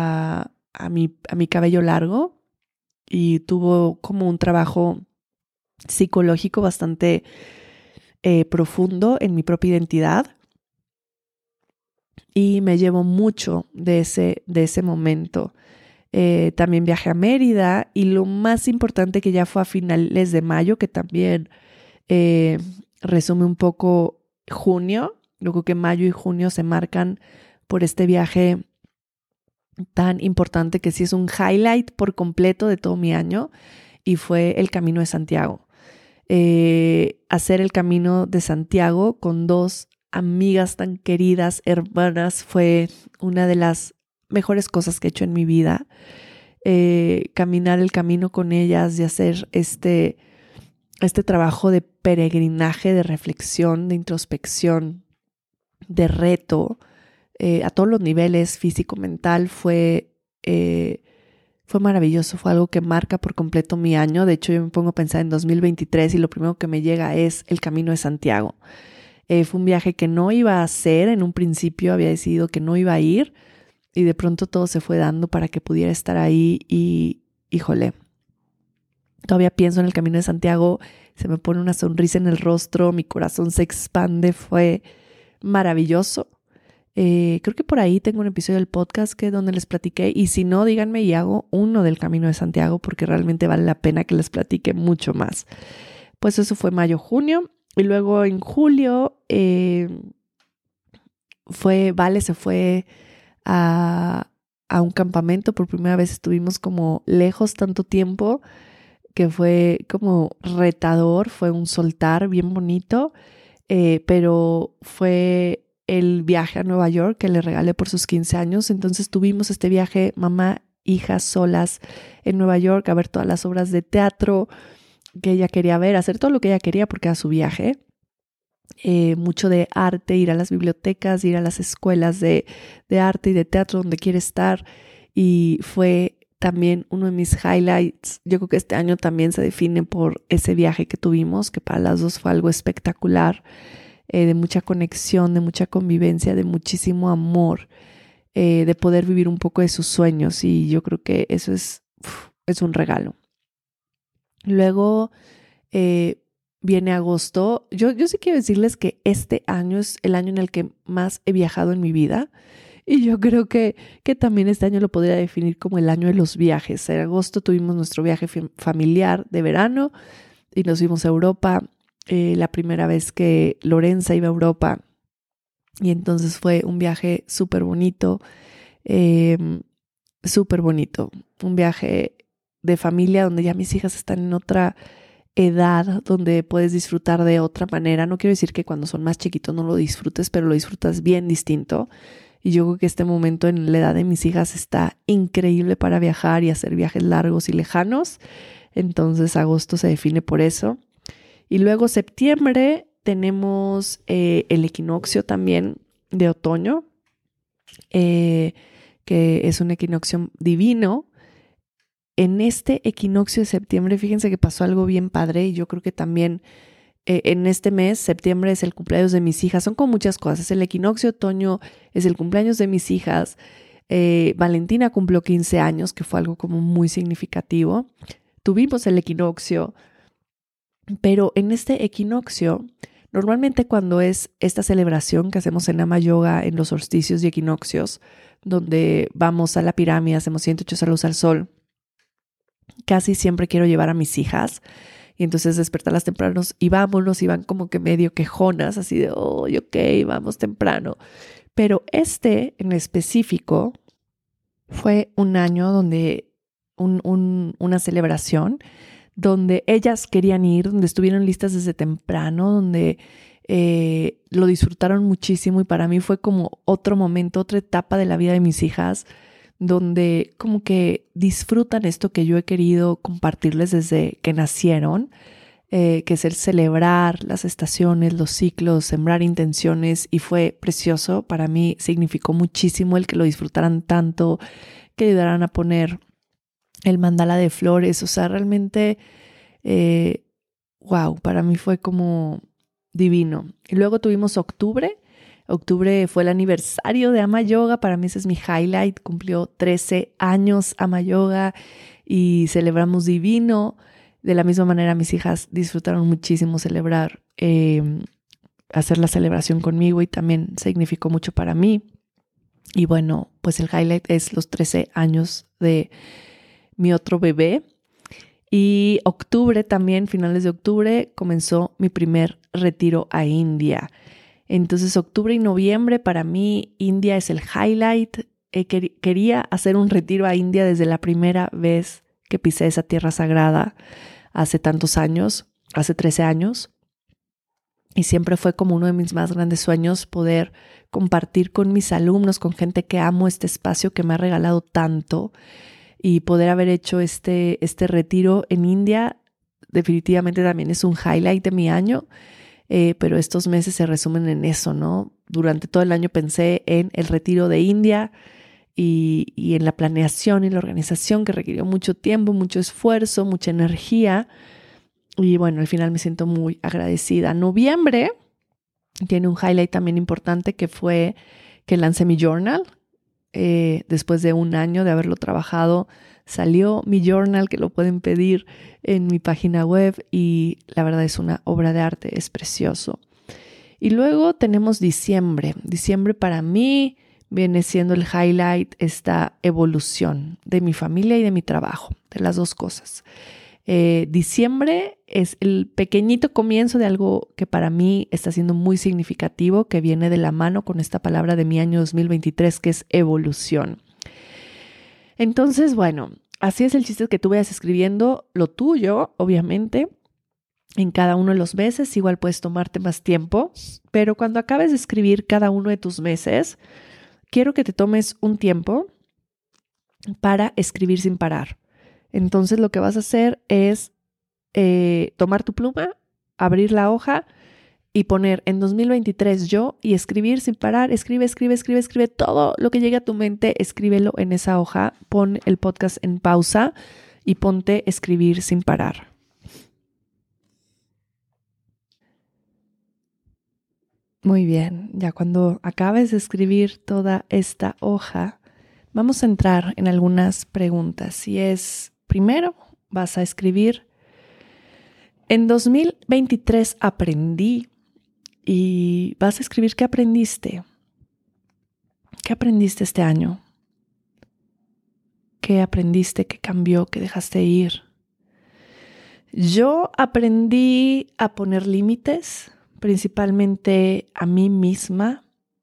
a mi cabello largo. Y tuvo como un trabajo psicológico bastante profundo en mi propia identidad. Y me llevo mucho de ese momento. También viajé a Mérida y lo más importante que ya fue a finales de mayo, que también resume un poco junio. Yo creo que mayo y junio se marcan por este viaje tan importante que sí es un highlight por completo de todo mi año, y fue el Camino de Santiago. Hacer el Camino de Santiago con dos amigas tan queridas, hermanas, fue una de las mejores cosas que he hecho en mi vida. Caminar el camino con ellas y hacer este trabajo de peregrinaje, de reflexión, de introspección, de reto, a todos los niveles, físico, mental, fue maravilloso. Fue algo que marca por completo mi año. De hecho, yo me pongo a pensar en 2023 y lo primero que me llega es el Camino de Santiago. Fue un viaje que no iba a hacer. En un principio había decidido que no iba a ir y de pronto todo se fue dando para que pudiera estar ahí y, híjole, todavía pienso en el Camino de Santiago, se me pone una sonrisa en el rostro, mi corazón se expande, fue maravilloso. Creo que por ahí tengo un episodio del podcast donde les platiqué, y si no, díganme y hago uno del Camino de Santiago porque realmente vale la pena que les platique mucho más. Pues eso fue mayo, junio, y luego en julio Vale se fue a un campamento. Por primera vez estuvimos como lejos tanto tiempo, que fue como retador, fue un soltar bien bonito, pero fue el viaje a Nueva York que le regalé por sus 15 años. Entonces tuvimos este viaje, mamá, hija, solas en Nueva York, a ver todas las obras de teatro que ella quería ver, hacer todo lo que ella quería porque era su viaje. Mucho de arte, ir a las bibliotecas, ir a las escuelas de arte y de teatro donde quiere estar, y fue también uno de mis highlights. Yo creo que este año también se define por ese viaje que tuvimos, que para las dos fue algo espectacular, de mucha conexión, de mucha convivencia, de muchísimo amor, de poder vivir un poco de sus sueños, y yo creo que eso es un regalo. Luego viene agosto. Yo sí quiero decirles que este año es el año en el que más he viajado en mi vida, y yo creo que también este año lo podría definir como el año de los viajes. En agosto tuvimos nuestro viaje familiar de verano y nos fuimos a Europa, la primera vez que Lorenza iba a Europa, y entonces fue un viaje súper bonito, súper bonito, un viaje de familia donde ya mis hijas están en otra edad, donde puedes disfrutar de otra manera. No quiero decir que cuando son más chiquitos no lo disfrutes, pero lo disfrutas bien distinto. Y yo creo que este momento en la edad de mis hijas está increíble para viajar y hacer viajes largos y lejanos. Entonces agosto se define por eso. Y luego septiembre tenemos el equinoccio también de otoño, que es un equinoccio divino. En este equinoccio de septiembre, fíjense que pasó algo bien padre, y yo creo que también en este mes, septiembre, es el cumpleaños de mis hijas. Son como muchas cosas. El equinoccio de otoño es el cumpleaños de mis hijas. Valentina cumplió 15 años, que fue algo como muy significativo. Tuvimos el equinoccio, pero en este equinoccio, normalmente cuando es esta celebración que hacemos en Ama Yoga en los solsticios y equinoccios, donde vamos a la pirámide, hacemos 108 saludos al sol, casi siempre quiero llevar a mis hijas, y entonces despertarlas tempranos y vámonos, y van como que medio quejonas, así de, oh, ok, vamos temprano. Pero en específico fue un año donde una celebración donde ellas querían ir, donde estuvieron listas desde temprano, donde lo disfrutaron muchísimo, y para mí fue como otro momento, otra etapa de la vida de mis hijas, donde como que disfrutan esto que yo he querido compartirles desde que nacieron, que es el celebrar las estaciones, los ciclos, sembrar intenciones, y fue precioso. Para mí significó muchísimo el que lo disfrutaran tanto, que ayudaran a poner el mandala de flores. O sea, realmente, wow, para mí fue como divino. Y luego tuvimos octubre. Octubre fue el aniversario de Ama Yoga. Para mí ese es mi highlight. Cumplió 13 años Ama Yoga y celebramos divino. De la misma manera, mis hijas disfrutaron muchísimo celebrar, hacer la celebración conmigo y también significó mucho para mí. Y bueno, pues el highlight es los 13 años de mi otro bebé. Y octubre también, finales de octubre, comenzó mi primer retiro a India. Entonces, octubre y noviembre para mí, India es el highlight. Quería hacer un retiro a India desde la primera vez que pisé esa tierra sagrada hace tantos años, hace 13 años. Y siempre fue como uno de mis más grandes sueños poder compartir con mis alumnos, con gente que amo este espacio que me ha regalado tanto, y poder haber hecho este retiro en India definitivamente también es un highlight de mi año, pero estos meses se resumen en eso, ¿no? Durante todo el año pensé en el retiro de India y en la planeación y la organización que requirió mucho tiempo, mucho esfuerzo, mucha energía. Y bueno, al final me siento muy agradecida. Noviembre tiene un highlight también importante que fue que lancé mi journal. Después de un año de haberlo trabajado, salió mi journal, que lo pueden pedir en mi página web, y la verdad es una obra de arte, es precioso. Y luego tenemos diciembre. Diciembre para mí viene siendo el highlight, esta evolución de mi familia y de mi trabajo, de las dos cosas. Diciembre es el pequeñito comienzo de algo que para mí está siendo muy significativo, que viene de la mano con esta palabra de mi año 2023, que es evolución. Entonces, bueno, así es el chiste, que tú vayas escribiendo lo tuyo, obviamente, en cada uno de los meses. Igual puedes tomarte más tiempo, pero cuando acabes de escribir cada uno de tus meses, quiero que te tomes un tiempo para escribir sin parar. Entonces lo que vas a hacer es tomar tu pluma, abrir la hoja y poner en 2023 yo, y escribir sin parar. Escribe todo lo que llegue a tu mente, escríbelo en esa hoja. Pon el podcast en pausa y ponte a escribir sin parar. Muy bien, ya cuando acabes de escribir toda esta hoja, vamos a entrar en algunas preguntas. Y es, primero, vas a escribir: en 2023 aprendí, y vas a escribir qué aprendiste. ¿Qué aprendiste este año? ¿Qué aprendiste? ¿Qué cambió? ¿Qué dejaste ir? Yo aprendí a poner límites, principalmente a mí misma,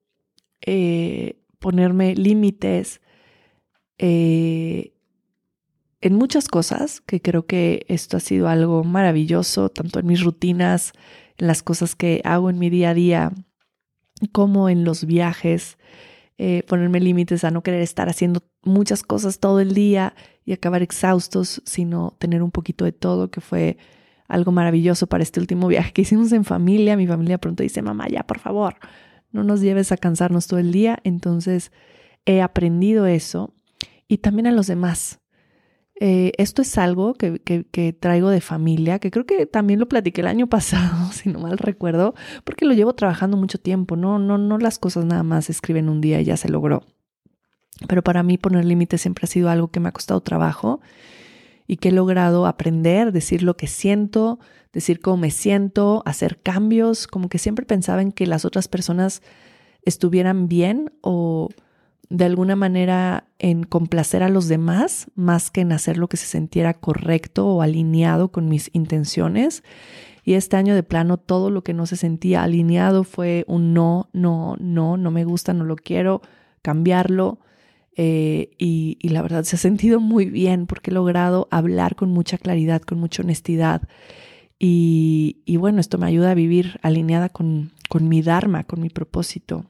ponerme límites en muchas cosas, que creo que esto ha sido algo maravilloso, tanto en mis rutinas, en las cosas que hago en mi día a día, como en los viajes. Ponerme límites a no querer estar haciendo muchas cosas todo el día y acabar exhaustos, sino tener un poquito de todo, que fue algo maravilloso para este último viaje que hicimos en familia. Mi familia pronto dice: mamá, ya por favor, no nos lleves a cansarnos todo el día. Entonces he aprendido eso, y también a los demás. Esto es algo que traigo de familia, que creo que también lo platiqué el año pasado, si no mal recuerdo, porque lo llevo trabajando mucho tiempo. No las cosas nada más se escriben un día y ya se logró. Pero para mí poner límites siempre ha sido algo que me ha costado trabajo y que he logrado aprender, decir lo que siento, decir cómo me siento, hacer cambios. Como que siempre pensaba en que las otras personas estuvieran bien, o de alguna manera en complacer a los demás, más que en hacer lo que se sintiera correcto o alineado con mis intenciones. Y este año de plano, todo lo que no se sentía alineado fue un no me gusta, no lo quiero, cambiarlo. Y la verdad se ha sentido muy bien, porque he logrado hablar con mucha claridad, con mucha honestidad. Y bueno, esto me ayuda a vivir alineada con mi dharma, con mi propósito.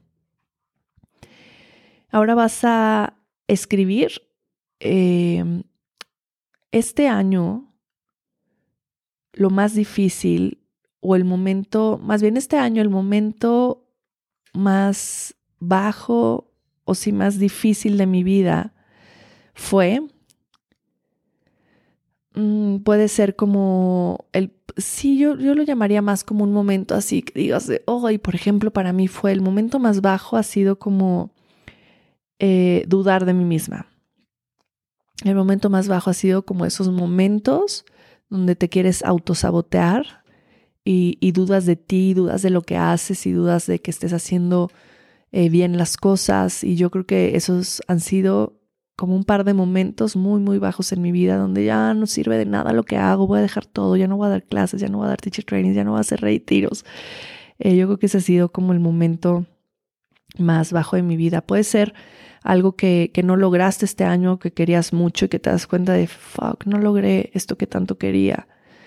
Ahora vas a escribir este año lo más difícil, o el momento, más bien este año, el momento más bajo o sí más difícil de mi vida fue, puede ser como yo lo llamaría más como un momento así que digas y por ejemplo para mí fue el momento más bajo, ha sido como dudar de mí misma. El momento más bajo ha sido como esos momentos donde te quieres autosabotear y dudas de ti, dudas de lo que haces y dudas de que estés haciendo bien las cosas. Y yo creo que esos han sido como un par de momentos muy, muy bajos en mi vida donde ya no sirve de nada lo que hago, voy a dejar todo, ya no voy a dar clases, ya no voy a dar teacher trainings, ya no voy a hacer retiros. Yo creo que ese ha sido como el momento más bajo de mi vida. Puede ser algo que no lograste este año, que querías mucho y que te das cuenta de, fuck, no logré esto que tanto quería.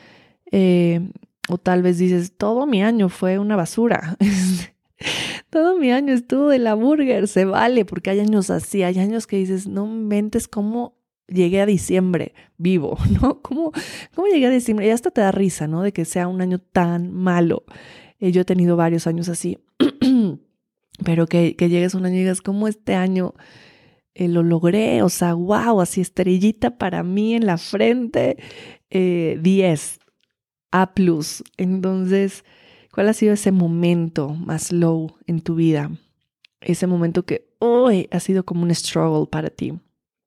O tal vez dices, todo mi año fue una basura. Todo mi año estuvo de la burger, se vale, porque hay años así, hay años que dices, no inventes cómo llegué a diciembre vivo, ¿no? ¿Cómo llegué a diciembre? Y hasta te da risa, ¿no? De que sea un año tan malo. Yo he tenido varios años así, pero que llegues un año y digas, ¿cómo este año lo logré? O sea, wow, así estrellita para mí en la frente, 10, A+. Entonces, ¿cuál ha sido ese momento más low en tu vida? Ese momento que hoy ha sido como un struggle para ti.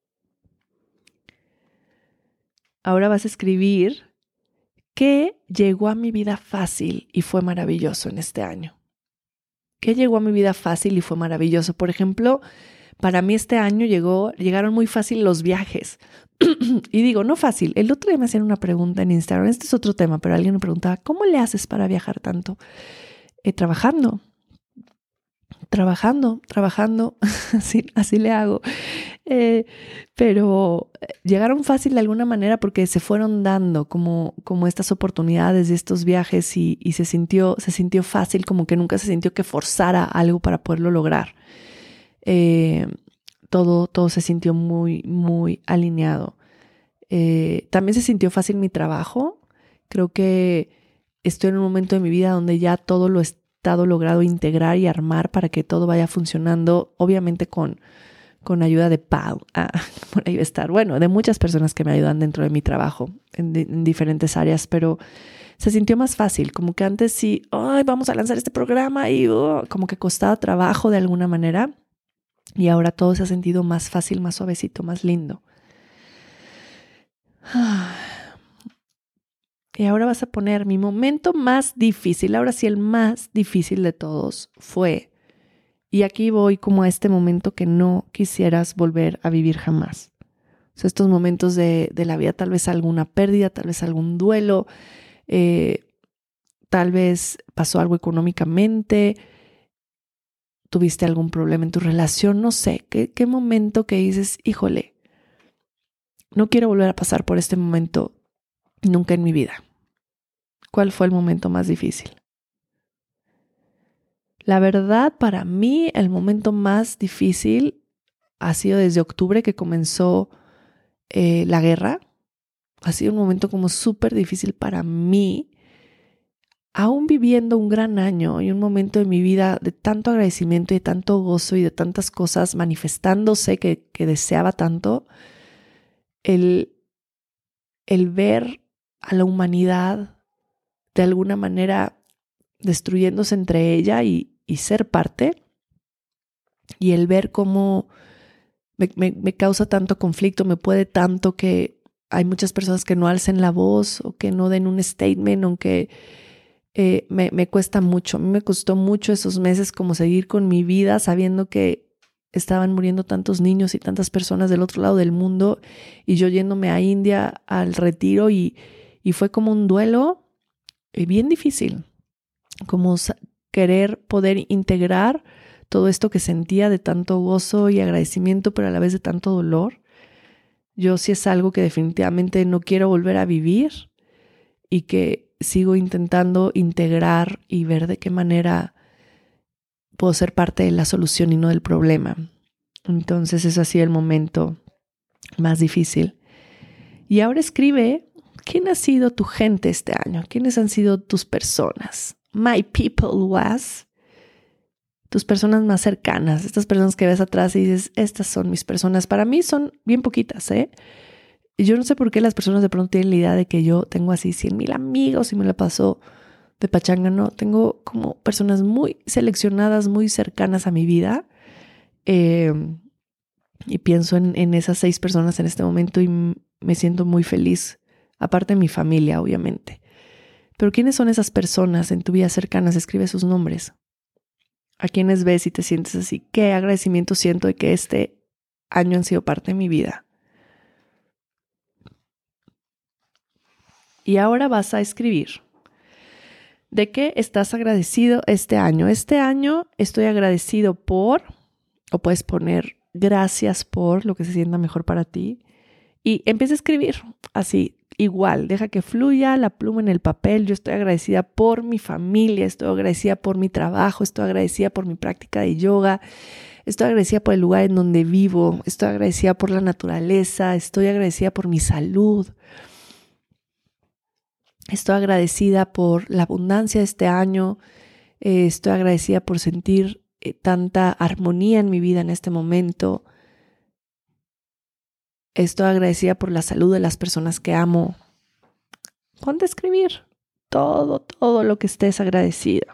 Ahora vas a escribir qué llegó a mi vida fácil y fue maravilloso en este año. ¿Qué llegó a mi vida fácil y fue maravilloso? Por ejemplo, para mí este año llegaron muy fácil los viajes. Y digo, no fácil. El otro día me hacían una pregunta en Instagram. Este es otro tema, pero alguien me preguntaba, ¿cómo le haces para viajar tanto? Trabajando. Así le hago. Pero llegaron fácil de alguna manera porque se fueron dando como estas oportunidades de estos viajes y se sintió fácil, como que nunca se sintió que forzara algo para poderlo lograr. Todo se sintió muy, muy alineado. También se sintió fácil mi trabajo. Creo que estoy en un momento de mi vida donde ya todo lo he estado logrado integrar y armar para que todo vaya funcionando, obviamente con ayuda de Pau, por ahí va a estar, bueno, de muchas personas que me ayudan dentro de mi trabajo en diferentes áreas, pero se sintió más fácil, como que antes sí, vamos a lanzar este programa y como que costaba trabajo de alguna manera y ahora todo se ha sentido más fácil, más suavecito, más lindo. Y ahora vas a poner mi momento más difícil, ahora sí el más difícil de todos fue, y aquí voy como a este momento que no quisieras volver a vivir jamás. O sea, estos momentos de la vida, tal vez alguna pérdida, tal vez algún duelo, tal vez pasó algo económicamente, tuviste algún problema en tu relación, no sé, ¿qué momento que dices, híjole, no quiero volver a pasar por este momento nunca en mi vida? ¿Cuál fue el momento más difícil? La verdad, para mí, el momento más difícil ha sido desde octubre que comenzó la guerra. Ha sido un momento como súper difícil para mí, aún viviendo un gran año y un momento de mi vida de tanto agradecimiento y de tanto gozo y de tantas cosas manifestándose que deseaba tanto. El ver a la humanidad de alguna manera destruyéndose entre ella y ser parte, y el ver cómo me causa tanto conflicto, me puede tanto que hay muchas personas que no alcen la voz o que no den un statement, aunque me cuesta mucho. A mí me costó mucho esos meses como seguir con mi vida sabiendo que estaban muriendo tantos niños y tantas personas del otro lado del mundo y yo yéndome a India al retiro y fue como un duelo bien difícil, como querer poder integrar todo esto que sentía de tanto gozo y agradecimiento, pero a la vez de tanto dolor. Yo sí es algo que definitivamente no quiero volver a vivir y que sigo intentando integrar y ver de qué manera puedo ser parte de la solución y no del problema. Entonces eso ha sido el momento más difícil. Y ahora escribe, ¿quién ha sido tu gente este año? ¿Quiénes han sido tus personas? My people was. Tus personas más cercanas, estas personas que ves atrás y dices, estas son mis personas. Para mí son bien poquitas, Y yo no sé por qué las personas de pronto tienen la idea de que yo tengo así 100,000 amigos y me la paso de pachanga. No, tengo como personas muy seleccionadas, muy cercanas a mi vida. Y pienso en esas 6 personas en este momento y me siento muy feliz aparte de mi familia, obviamente. Pero ¿quiénes son esas personas en tu vida cercanas? Escribe sus nombres. ¿A quiénes ves y te sientes así? ¿Qué agradecimiento siento de que este año han sido parte de mi vida? Y ahora vas a escribir. ¿De qué estás agradecido este año? Este año estoy agradecido por, o puedes poner gracias por lo que se sienta mejor para ti. Y empieza a escribir así, igual, deja que fluya la pluma en el papel. Yo estoy agradecida por mi familia, estoy agradecida por mi trabajo, estoy agradecida por mi práctica de yoga, estoy agradecida por el lugar en donde vivo, estoy agradecida por la naturaleza, estoy agradecida por mi salud. Estoy agradecida por la abundancia de este año. Estoy agradecida por sentir tanta armonía en mi vida en este momento. Estoy agradecida por la salud de las personas que amo. Ponte a escribir todo lo que estés agradecida.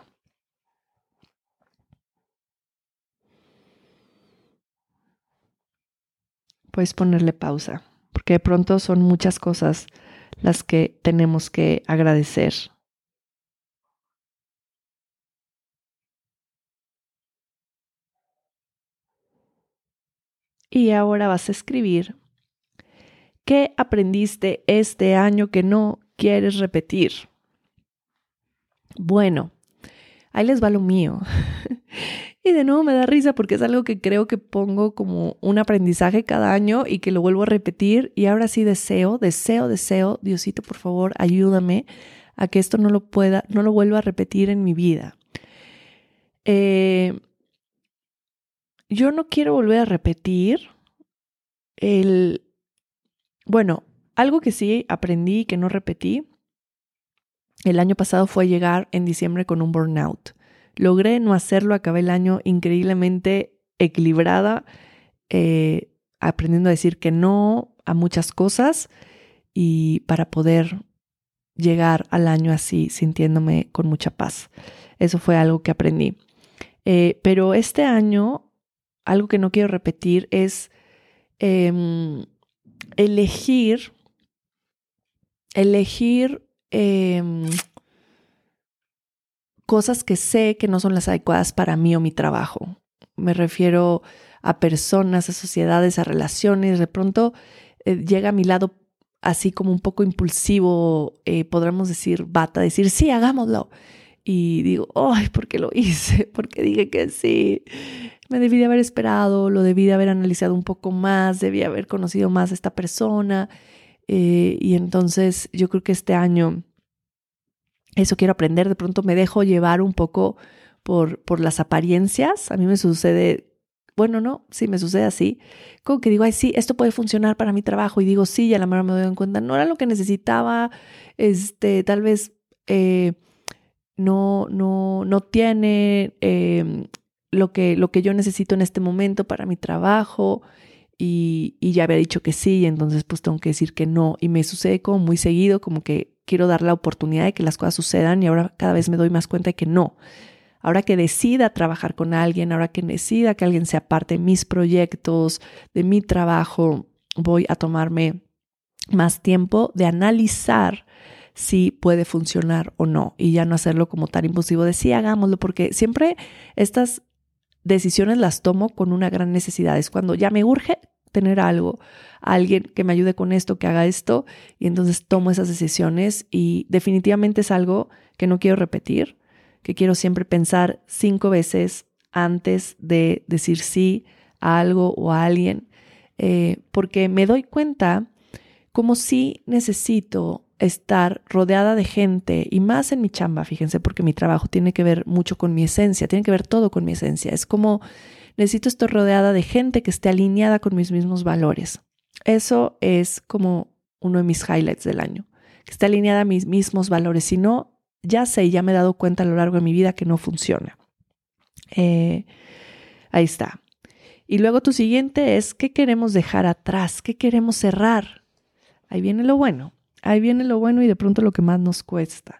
Puedes ponerle pausa, porque de pronto son muchas cosas las que tenemos que agradecer. Y ahora vas a escribir, ¿qué aprendiste este año que no quieres repetir? Bueno, ahí les va lo mío. Y de nuevo me da risa porque es algo que creo que pongo como un aprendizaje cada año y que lo vuelvo a repetir. Y ahora sí deseo, Diosito, por favor, ayúdame a que esto no lo vuelva a repetir en mi vida. Yo no quiero volver a repetir algo que sí aprendí y que no repetí el año pasado fue llegar en diciembre con un burnout. Logré no hacerlo, acabé el año increíblemente equilibrada, aprendiendo a decir que no a muchas cosas y para poder llegar al año así, sintiéndome con mucha paz. Eso fue algo que aprendí. Pero este año, algo que no quiero repetir es elegir cosas que sé que no son las adecuadas para mí o mi trabajo. Me refiero a personas, a sociedades, a relaciones. De pronto llega a mi lado así como un poco impulsivo, podríamos decir, decir, sí, hagámoslo. Y digo, ay, ¿por qué lo hice? ¿Por qué dije que sí? Me debí de haber esperado, lo debí de haber analizado un poco más, debí haber conocido más a esta persona. Y entonces yo creo que este año eso quiero aprender. De pronto me dejo llevar un poco por las apariencias. A mí me sucede, sí me sucede así. Como que digo, ay, sí, esto puede funcionar para mi trabajo. Y digo, sí, y a la mera me doy cuenta, no era lo que necesitaba. Tal vez no tiene lo que yo necesito en este momento para mi trabajo. Y ya había dicho que sí, y entonces pues tengo que decir que no. Y me sucede como muy seguido, como que quiero dar la oportunidad de que las cosas sucedan y ahora cada vez me doy más cuenta de que no. Ahora que decida trabajar con alguien, ahora que decida que alguien sea parte de mis proyectos, de mi trabajo, voy a tomarme más tiempo de analizar si puede funcionar o no y ya no hacerlo como tan impulsivo de sí, hagámoslo, porque siempre estas decisiones las tomo con una gran necesidad. Es cuando ya me urge tener alguien que me ayude con esto, que haga esto, y entonces tomo esas decisiones y definitivamente es algo que no quiero repetir, que quiero siempre pensar 5 veces antes de decir sí a algo o a alguien, porque me doy cuenta como si necesito estar rodeada de gente y más en mi chamba, fíjense, porque mi trabajo tiene que ver mucho con mi esencia, tiene que ver todo con mi esencia. Es como necesito estar rodeada de gente que esté alineada con mis mismos valores. Eso es como uno de mis highlights del año, que esté alineada a mis mismos valores. Si no, ya me he dado cuenta a lo largo de mi vida que no funciona. Ahí está. Y luego tu siguiente es, ¿qué queremos dejar atrás? ¿Qué queremos cerrar? Ahí viene lo bueno. Ahí viene lo bueno y de pronto lo que más nos cuesta.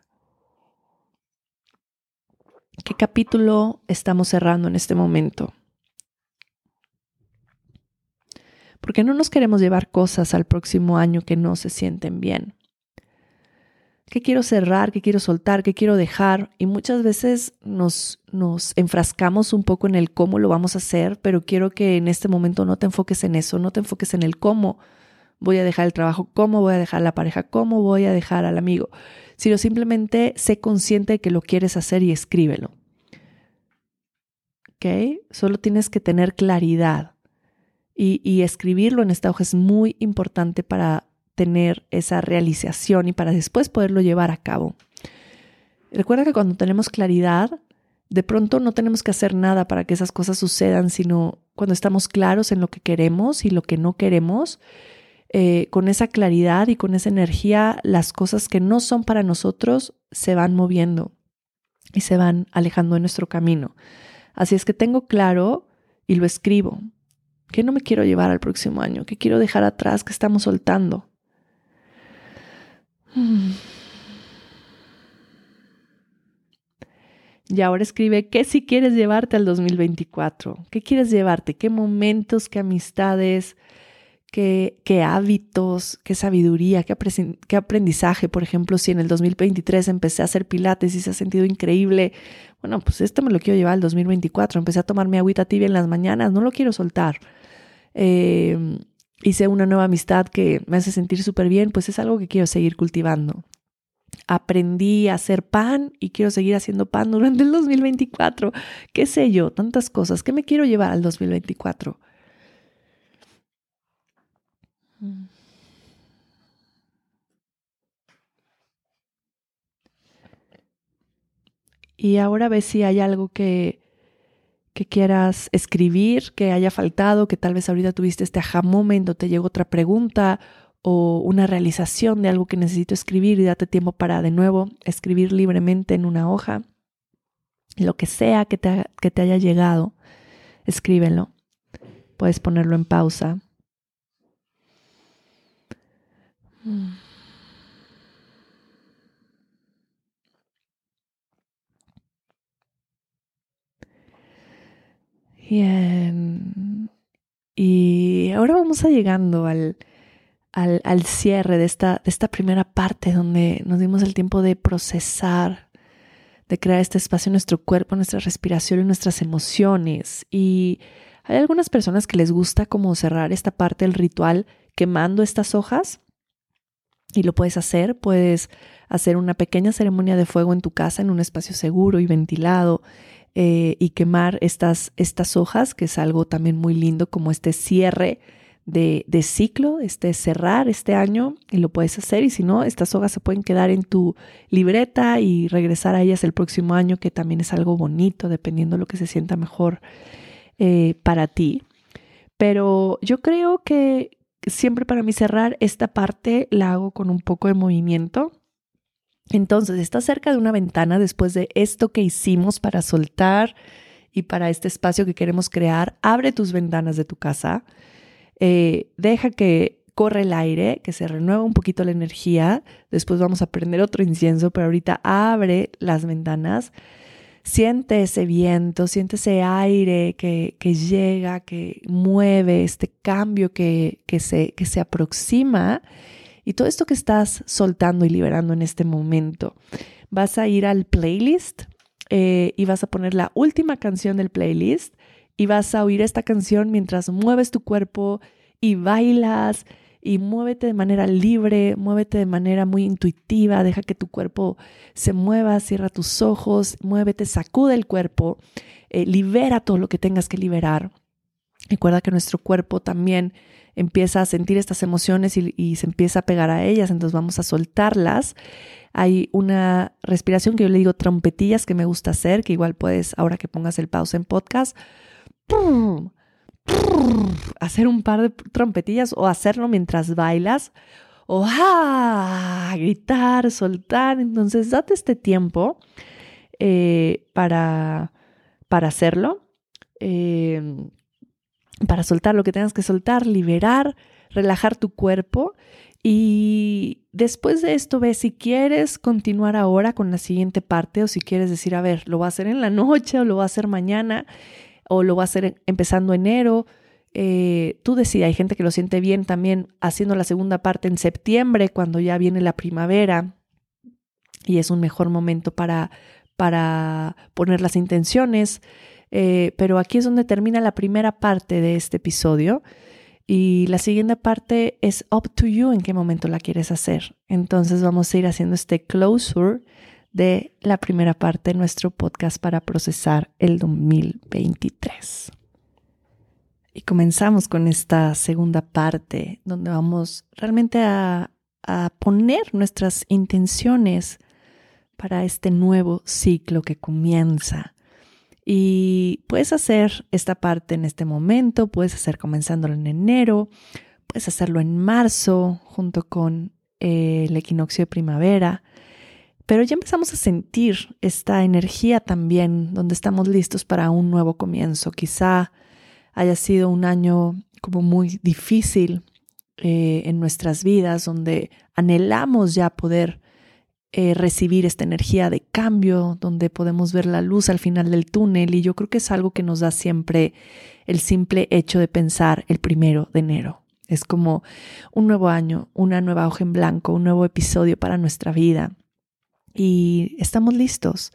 ¿Qué capítulo estamos cerrando en este momento? Porque no nos queremos llevar cosas al próximo año que no se sienten bien. ¿Qué quiero cerrar? ¿Qué quiero soltar? ¿Qué quiero dejar? Y muchas veces nos enfrascamos un poco en el cómo lo vamos a hacer, pero quiero que en este momento no te enfoques en eso, no te enfoques en el cómo voy a dejar el trabajo, cómo voy a dejar la pareja, cómo voy a dejar al amigo, sino simplemente sé consciente de que lo quieres hacer y escríbelo. ¿Ok? Solo tienes que tener claridad y escribirlo en esta hoja es muy importante para tener esa realización y para después poderlo llevar a cabo. Recuerda que cuando tenemos claridad, de pronto no tenemos que hacer nada para que esas cosas sucedan, sino cuando estamos claros en lo que queremos y lo que no queremos, con esa claridad y con esa energía, las cosas que no son para nosotros se van moviendo y se van alejando de nuestro camino. Así es que tengo claro y lo escribo. ¿Qué no me quiero llevar al próximo año? ¿Qué quiero dejar atrás? ¿Qué estamos soltando? Y ahora escribe qué si quieres llevarte al 2024. ¿Qué quieres llevarte? ¿Qué momentos, qué amistades, qué hábitos, qué sabiduría, qué aprendizaje? Por ejemplo, si en el 2023 empecé a hacer pilates y se ha sentido increíble, bueno, pues esto me lo quiero llevar al 2024. Empecé a tomarme agüita tibia en las mañanas, no lo quiero soltar. Hice una nueva amistad que me hace sentir súper bien, pues es algo que quiero seguir cultivando. Aprendí a hacer pan y quiero seguir haciendo pan durante el 2024. ¿Qué sé yo? Tantas cosas. ¿Qué me quiero llevar al 2024? Y ahora ve si hay algo que quieras escribir, que haya faltado, que tal vez ahorita tuviste este aha moment o te llegó otra pregunta o una realización de algo que necesito escribir y date tiempo para de nuevo escribir libremente en una hoja. Lo que sea que te haya llegado, escríbelo. Puedes ponerlo en pausa. Bien. Y ahora vamos llegando al cierre de esta primera parte donde nos dimos el tiempo de procesar, de crear este espacio en nuestro cuerpo, nuestra respiración y nuestras emociones. Y hay algunas personas que les gusta como cerrar esta parte del ritual quemando estas hojas y lo puedes hacer una pequeña ceremonia de fuego en tu casa en un espacio seguro y ventilado y quemar estas hojas, que es algo también muy lindo como este cierre de ciclo, cerrar este año, y lo puedes hacer. Y si no, estas hojas se pueden quedar en tu libreta y regresar a ellas el próximo año, que también es algo bonito, dependiendo de lo que se sienta mejor para ti. Pero yo creo que siempre para mí cerrar esta parte la hago con un poco de movimiento. Entonces, estás cerca de una ventana después de esto que hicimos para soltar y para este espacio que queremos crear. Abre tus ventanas de tu casa. Deja que corre el aire, que se renueva un poquito la energía. Después vamos a prender otro incienso, pero ahorita abre las ventanas. Siente ese viento, siente ese aire que llega, que mueve, este cambio que se aproxima. Y todo esto que estás soltando y liberando en este momento, vas a ir al playlist y vas a poner la última canción del playlist y vas a oír esta canción mientras mueves tu cuerpo y bailas y muévete de manera libre, muévete de manera muy intuitiva, deja que tu cuerpo se mueva, cierra tus ojos, muévete, sacude el cuerpo, libera todo lo que tengas que liberar. Recuerda que nuestro cuerpo también empieza a sentir estas emociones y se empieza a pegar a ellas, entonces vamos a soltarlas. Hay una respiración que yo le digo trompetillas que me gusta hacer, que igual puedes, ahora que pongas el pausa en podcast, hacer un par de trompetillas o hacerlo mientras bailas o gritar, soltar. Entonces date este tiempo para hacerlo. Para soltar lo que tengas que soltar, liberar, relajar tu cuerpo. Y después de esto, ve si quieres continuar ahora con la siguiente parte o si quieres decir, a ver, lo voy a hacer en la noche o lo voy a hacer mañana o lo voy a hacer empezando enero. Tú decides. Hay gente que lo siente bien también haciendo la segunda parte en septiembre, cuando ya viene la primavera y es un mejor momento para poner las intenciones. Pero aquí es donde termina la primera parte de este episodio. Y la siguiente parte es up to you en qué momento la quieres hacer. Entonces vamos a ir haciendo este closure de la primera parte de nuestro podcast para procesar el 2023. Y comenzamos con esta segunda parte donde vamos realmente a poner nuestras intenciones para este nuevo ciclo que comienza. Y puedes hacer esta parte en este momento, puedes hacer comenzándolo en enero, puedes hacerlo en marzo junto con el equinoccio de primavera, pero ya empezamos a sentir esta energía también donde estamos listos para un nuevo comienzo. Quizá haya sido un año como muy difícil en nuestras vidas, donde anhelamos ya poder recibir esta energía de cambio, donde podemos ver la luz al final del túnel, y yo creo que es algo que nos da siempre el simple hecho de pensar el 1 de enero. Es como un nuevo año, una nueva hoja en blanco, un nuevo episodio para nuestra vida y estamos listos.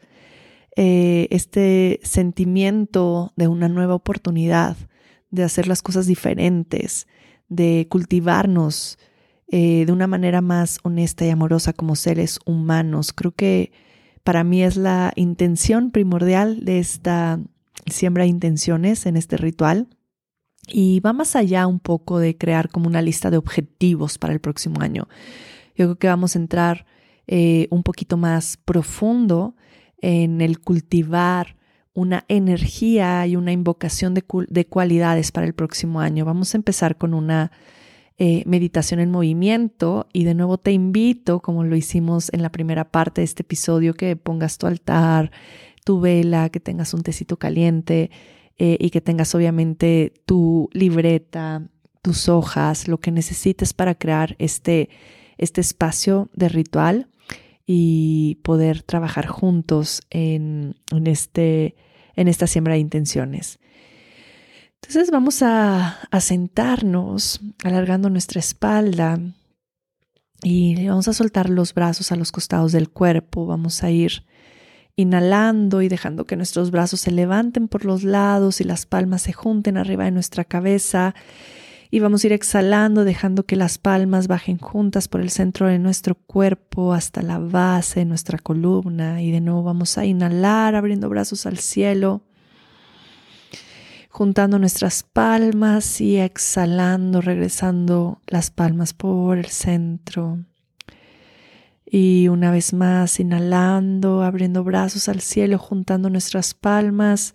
Este sentimiento de una nueva oportunidad, de hacer las cosas diferentes, de cultivarnos de una manera más honesta y amorosa como seres humanos. Creo que para mí es la intención primordial de esta siembra de intenciones en este ritual. Y va más allá un poco de crear como una lista de objetivos para el próximo año. Yo creo que vamos a entrar un poquito más profundo en el cultivar una energía y una invocación de cualidades para el próximo año. Vamos a empezar con una meditación en movimiento y de nuevo te invito, como lo hicimos en la primera parte de este episodio, que pongas tu altar, tu vela, que tengas un tecito caliente y que tengas obviamente tu libreta, tus hojas, lo que necesites para crear este espacio de ritual y poder trabajar juntos en esta siembra de intenciones. Entonces vamos a sentarnos alargando nuestra espalda y vamos a soltar los brazos a los costados del cuerpo. Vamos a ir inhalando y dejando que nuestros brazos se levanten por los lados y las palmas se junten arriba de nuestra cabeza. Y vamos a ir exhalando, dejando que las palmas bajen juntas por el centro de nuestro cuerpo hasta la base de nuestra columna. Y de nuevo vamos a inhalar, abriendo brazos al cielo, juntando nuestras palmas y exhalando, regresando las palmas por el centro. Y una vez más, inhalando, abriendo brazos al cielo, juntando nuestras palmas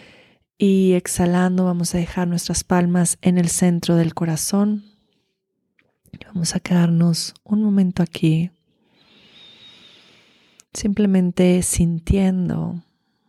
y exhalando, vamos a dejar nuestras palmas en el centro del corazón. Vamos a quedarnos un momento aquí, simplemente sintiendo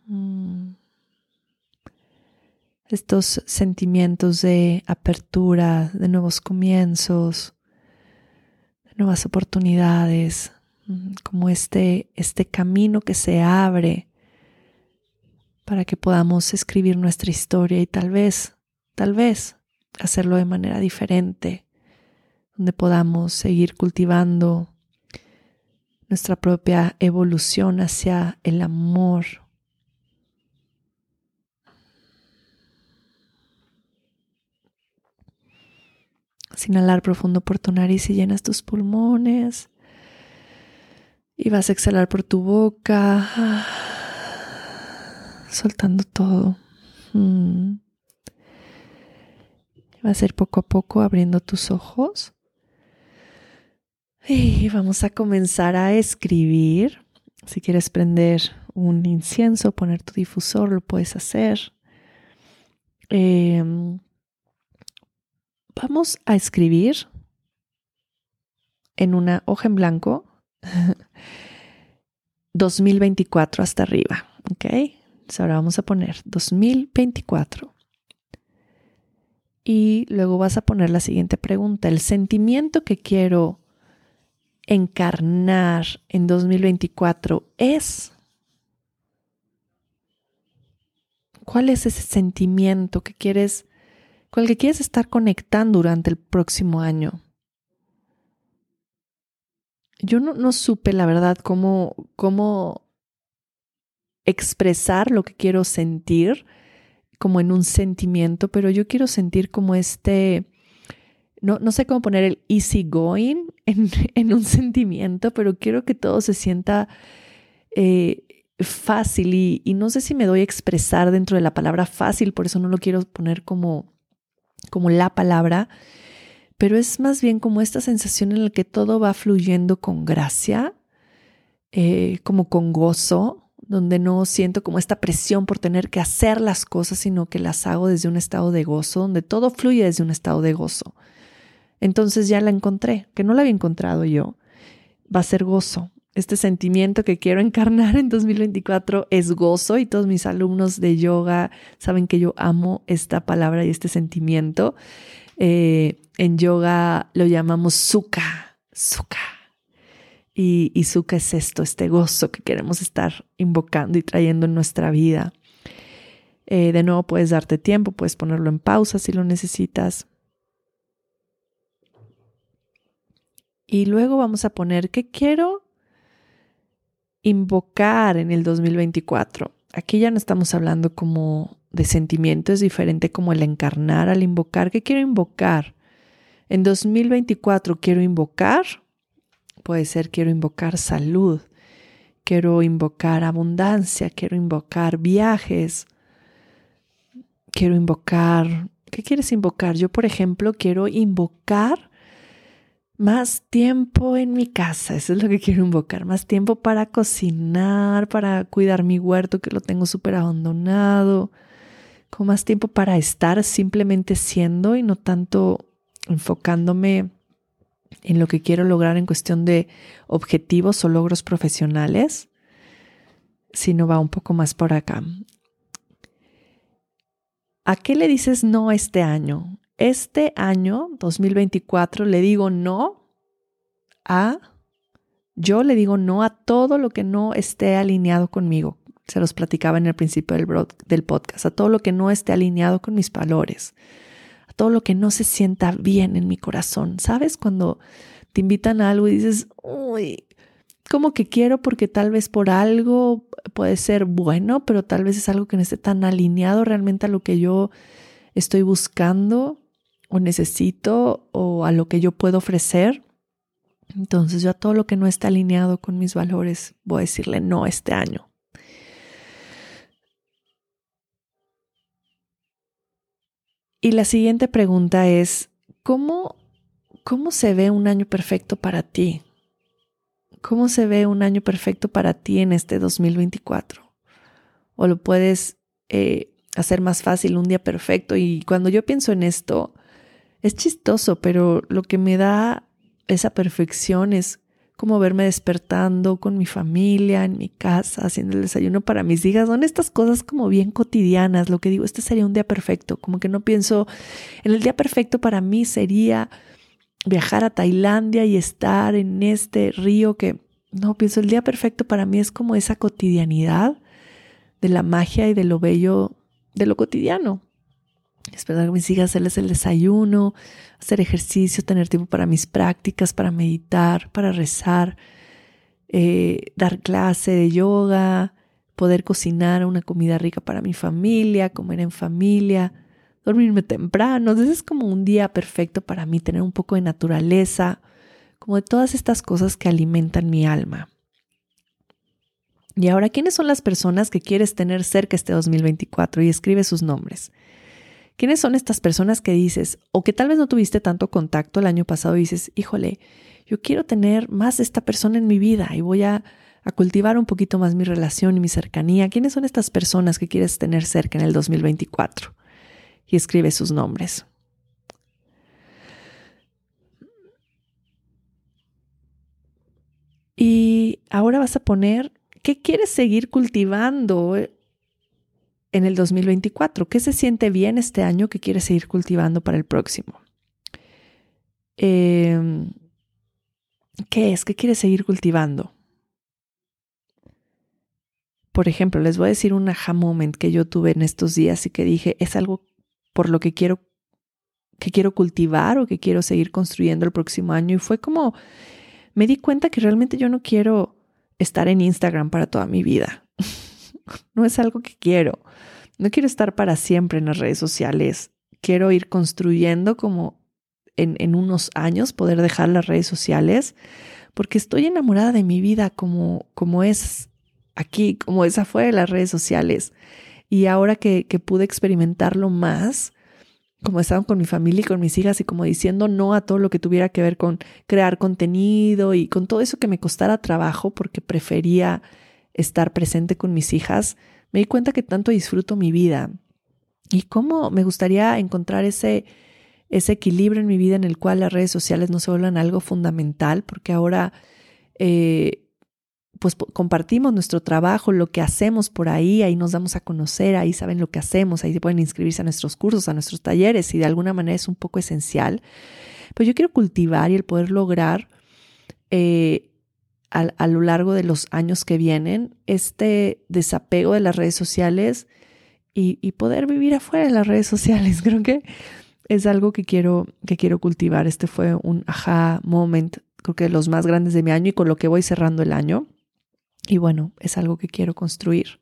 estos sentimientos de apertura, de nuevos comienzos, de nuevas oportunidades, como este camino que se abre para que podamos escribir nuestra historia y tal vez hacerlo de manera diferente, donde podamos seguir cultivando nuestra propia evolución hacia el amor. Inhalar profundo por tu nariz y llenas tus pulmones. Y vas a exhalar por tu boca, soltando todo. Vas a ir poco a poco abriendo tus ojos. Y vamos a comenzar a escribir. Si quieres prender un incienso, poner tu difusor, lo puedes hacer. Vamos a escribir en una hoja en blanco 2024 hasta arriba, ¿ok? Entonces ahora vamos a poner 2024. Y luego vas a poner la siguiente pregunta. El sentimiento que quiero encarnar en 2024 es... ¿Cuál es ese sentimiento con el que quieres estar conectando durante el próximo año? yo no supe, la verdad, cómo expresar lo que quiero sentir, como en un sentimiento, pero yo quiero sentir como no sé cómo poner el easy going en un sentimiento, pero quiero que todo se sienta fácil y no sé si me doy a expresar dentro de la palabra fácil, por eso no lo quiero poner como la palabra, pero es más bien como esta sensación en la que todo va fluyendo con gracia, como con gozo, donde no siento como esta presión por tener que hacer las cosas, sino que las hago desde un estado de gozo, donde todo fluye desde un estado de gozo. Entonces ya la encontré, que no la había encontrado yo. Va a ser gozo. Este sentimiento que quiero encarnar en 2024 es gozo, y todos mis alumnos de yoga saben que yo amo esta palabra y este sentimiento. En yoga lo llamamos sukha. Y sukha es esto, este gozo que queremos estar invocando y trayendo en nuestra vida. De nuevo, puedes darte tiempo, puedes ponerlo en pausa si lo necesitas. Y luego vamos a poner ¿qué quiero invocar en el 2024? Aquí ya no estamos hablando como de sentimiento, es diferente como el encarnar al invocar. ¿Qué quiero invocar? En 2024 quiero invocar, puede ser quiero invocar salud, quiero invocar abundancia, quiero invocar viajes, quiero invocar, ¿qué quieres invocar? Yo, por ejemplo, quiero invocar más tiempo en mi casa, eso es lo que quiero invocar, más tiempo para cocinar, para cuidar mi huerto que lo tengo súper abandonado, con más tiempo para estar simplemente siendo y no tanto enfocándome en lo que quiero lograr en cuestión de objetivos o logros profesionales, sino va un poco más por acá. ¿A qué le dices no este año? Este año, 2024, le digo no yo le digo no a todo lo que no esté alineado conmigo. Se los platicaba en el principio del podcast, a todo lo que no esté alineado con mis valores, a todo lo que no se sienta bien en mi corazón. ¿Sabes? Cuando te invitan a algo y dices, uy, como que quiero porque tal vez por algo puede ser bueno, pero tal vez es algo que no esté tan alineado realmente a lo que yo estoy buscando o necesito o a lo que yo puedo ofrecer. Entonces yo a todo lo que no está alineado con mis valores voy a decirle no este año. Y la siguiente pregunta es, ¿cómo se ve un año perfecto para ti? ¿Cómo se ve un año perfecto para ti en este 2024? O lo puedes hacer más fácil, un día perfecto. Y cuando yo pienso en esto, es chistoso, pero lo que me da esa perfección es como verme despertando con mi familia, en mi casa, haciendo el desayuno para mis hijas. Son estas cosas como bien cotidianas. Lo que digo, este sería un día perfecto. Como que no pienso, en el día perfecto para mí sería viajar a Tailandia y estar en este río que, no, pienso el día perfecto para mí es como esa cotidianidad de la magia y de lo bello de lo cotidiano. Esperar a mis hijas, hacerles el desayuno, hacer ejercicio, tener tiempo para mis prácticas, para meditar, para rezar, dar clase de yoga, poder cocinar una comida rica para mi familia, comer en familia, dormirme temprano. Entonces es como un día perfecto para mí, tener un poco de naturaleza, como de todas estas cosas que alimentan mi alma. Y ahora, ¿quiénes son las personas que quieres tener cerca este 2024? Y escribe sus nombres. ¿Quiénes son estas personas que dices, o que tal vez no tuviste tanto contacto el año pasado y dices, híjole, yo quiero tener más de esta persona en mi vida y voy a cultivar un poquito más mi relación y mi cercanía? ¿Quiénes son estas personas que quieres tener cerca en el 2024? Y escribe sus nombres. Y ahora vas a poner, ¿qué quieres seguir cultivando en el 2024? ¿Qué se siente bien este año que quieres seguir cultivando para el próximo? ¿Qué es? ¿Qué quieres seguir cultivando? Por ejemplo, les voy a decir un aha moment que yo tuve en estos días y que dije, es algo por lo que quiero cultivar o que quiero seguir construyendo el próximo año. Y fue como me di cuenta que realmente yo no quiero estar en Instagram para toda mi vida. No es algo que quiero. No quiero estar para siempre en las redes sociales. Quiero ir construyendo como en unos años poder dejar las redes sociales, porque estoy enamorada de mi vida como es aquí, como es afuera de las redes sociales. Y ahora que pude experimentarlo más, como estaba con mi familia y con mis hijas y como diciendo no a todo lo que tuviera que ver con crear contenido y con todo eso que me costara trabajo porque prefería estar presente con mis hijas, me di cuenta que tanto disfruto mi vida y cómo me gustaría encontrar ese equilibrio en mi vida en el cual las redes sociales no se vuelvan algo fundamental, porque ahora pues compartimos nuestro trabajo, lo que hacemos por ahí nos damos a conocer, ahí saben lo que hacemos, ahí pueden inscribirse a nuestros cursos, a nuestros talleres y de alguna manera es un poco esencial. Pero yo quiero cultivar y el poder lograr a lo largo de los años que vienen este desapego de las redes sociales y poder vivir afuera de las redes sociales. Creo que es algo que quiero cultivar. Este fue un aha moment, creo que de los más grandes de mi año y con lo que voy cerrando el año. Y bueno, es algo que quiero construir.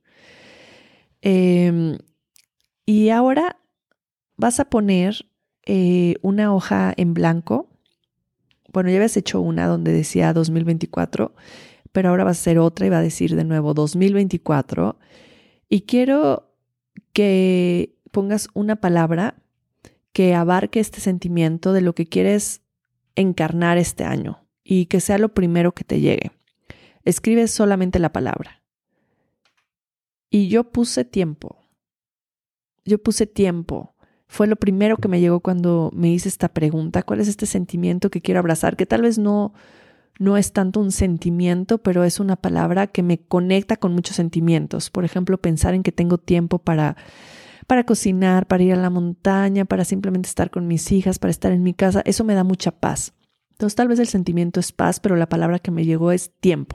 Y ahora vas a poner una hoja en blanco. Bueno, ya habías hecho una donde decía 2024, pero ahora va a ser otra y va a decir de nuevo 2024. Y quiero que pongas una palabra que abarque este sentimiento de lo que quieres encarnar este año y que sea lo primero que te llegue. Escribe solamente la palabra. Y yo puse tiempo. Fue lo primero que me llegó cuando me hice esta pregunta. ¿Cuál es este sentimiento que quiero abrazar? Que tal vez no es tanto un sentimiento, pero es una palabra que me conecta con muchos sentimientos. Por ejemplo, pensar en que tengo tiempo para cocinar, para ir a la montaña, para simplemente estar con mis hijas, para estar en mi casa. Eso me da mucha paz. Entonces, tal vez el sentimiento es paz, pero la palabra que me llegó es tiempo.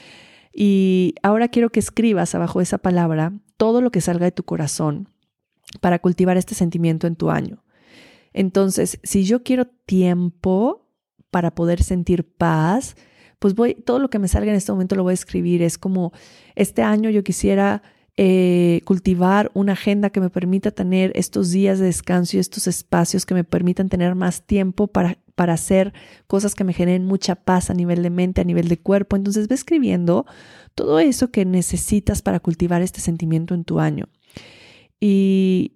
Y ahora quiero que escribas abajo de esa palabra todo lo que salga de tu corazón para cultivar este sentimiento en tu año. Entonces, si yo quiero tiempo para poder sentir paz, pues todo lo que me salga en este momento lo voy a escribir. Es como, este año yo quisiera cultivar una agenda que me permita tener estos días de descanso y estos espacios que me permitan tener más tiempo para hacer cosas que me generen mucha paz a nivel de mente, a nivel de cuerpo. Entonces ve escribiendo todo eso que necesitas para cultivar este sentimiento en tu año. Y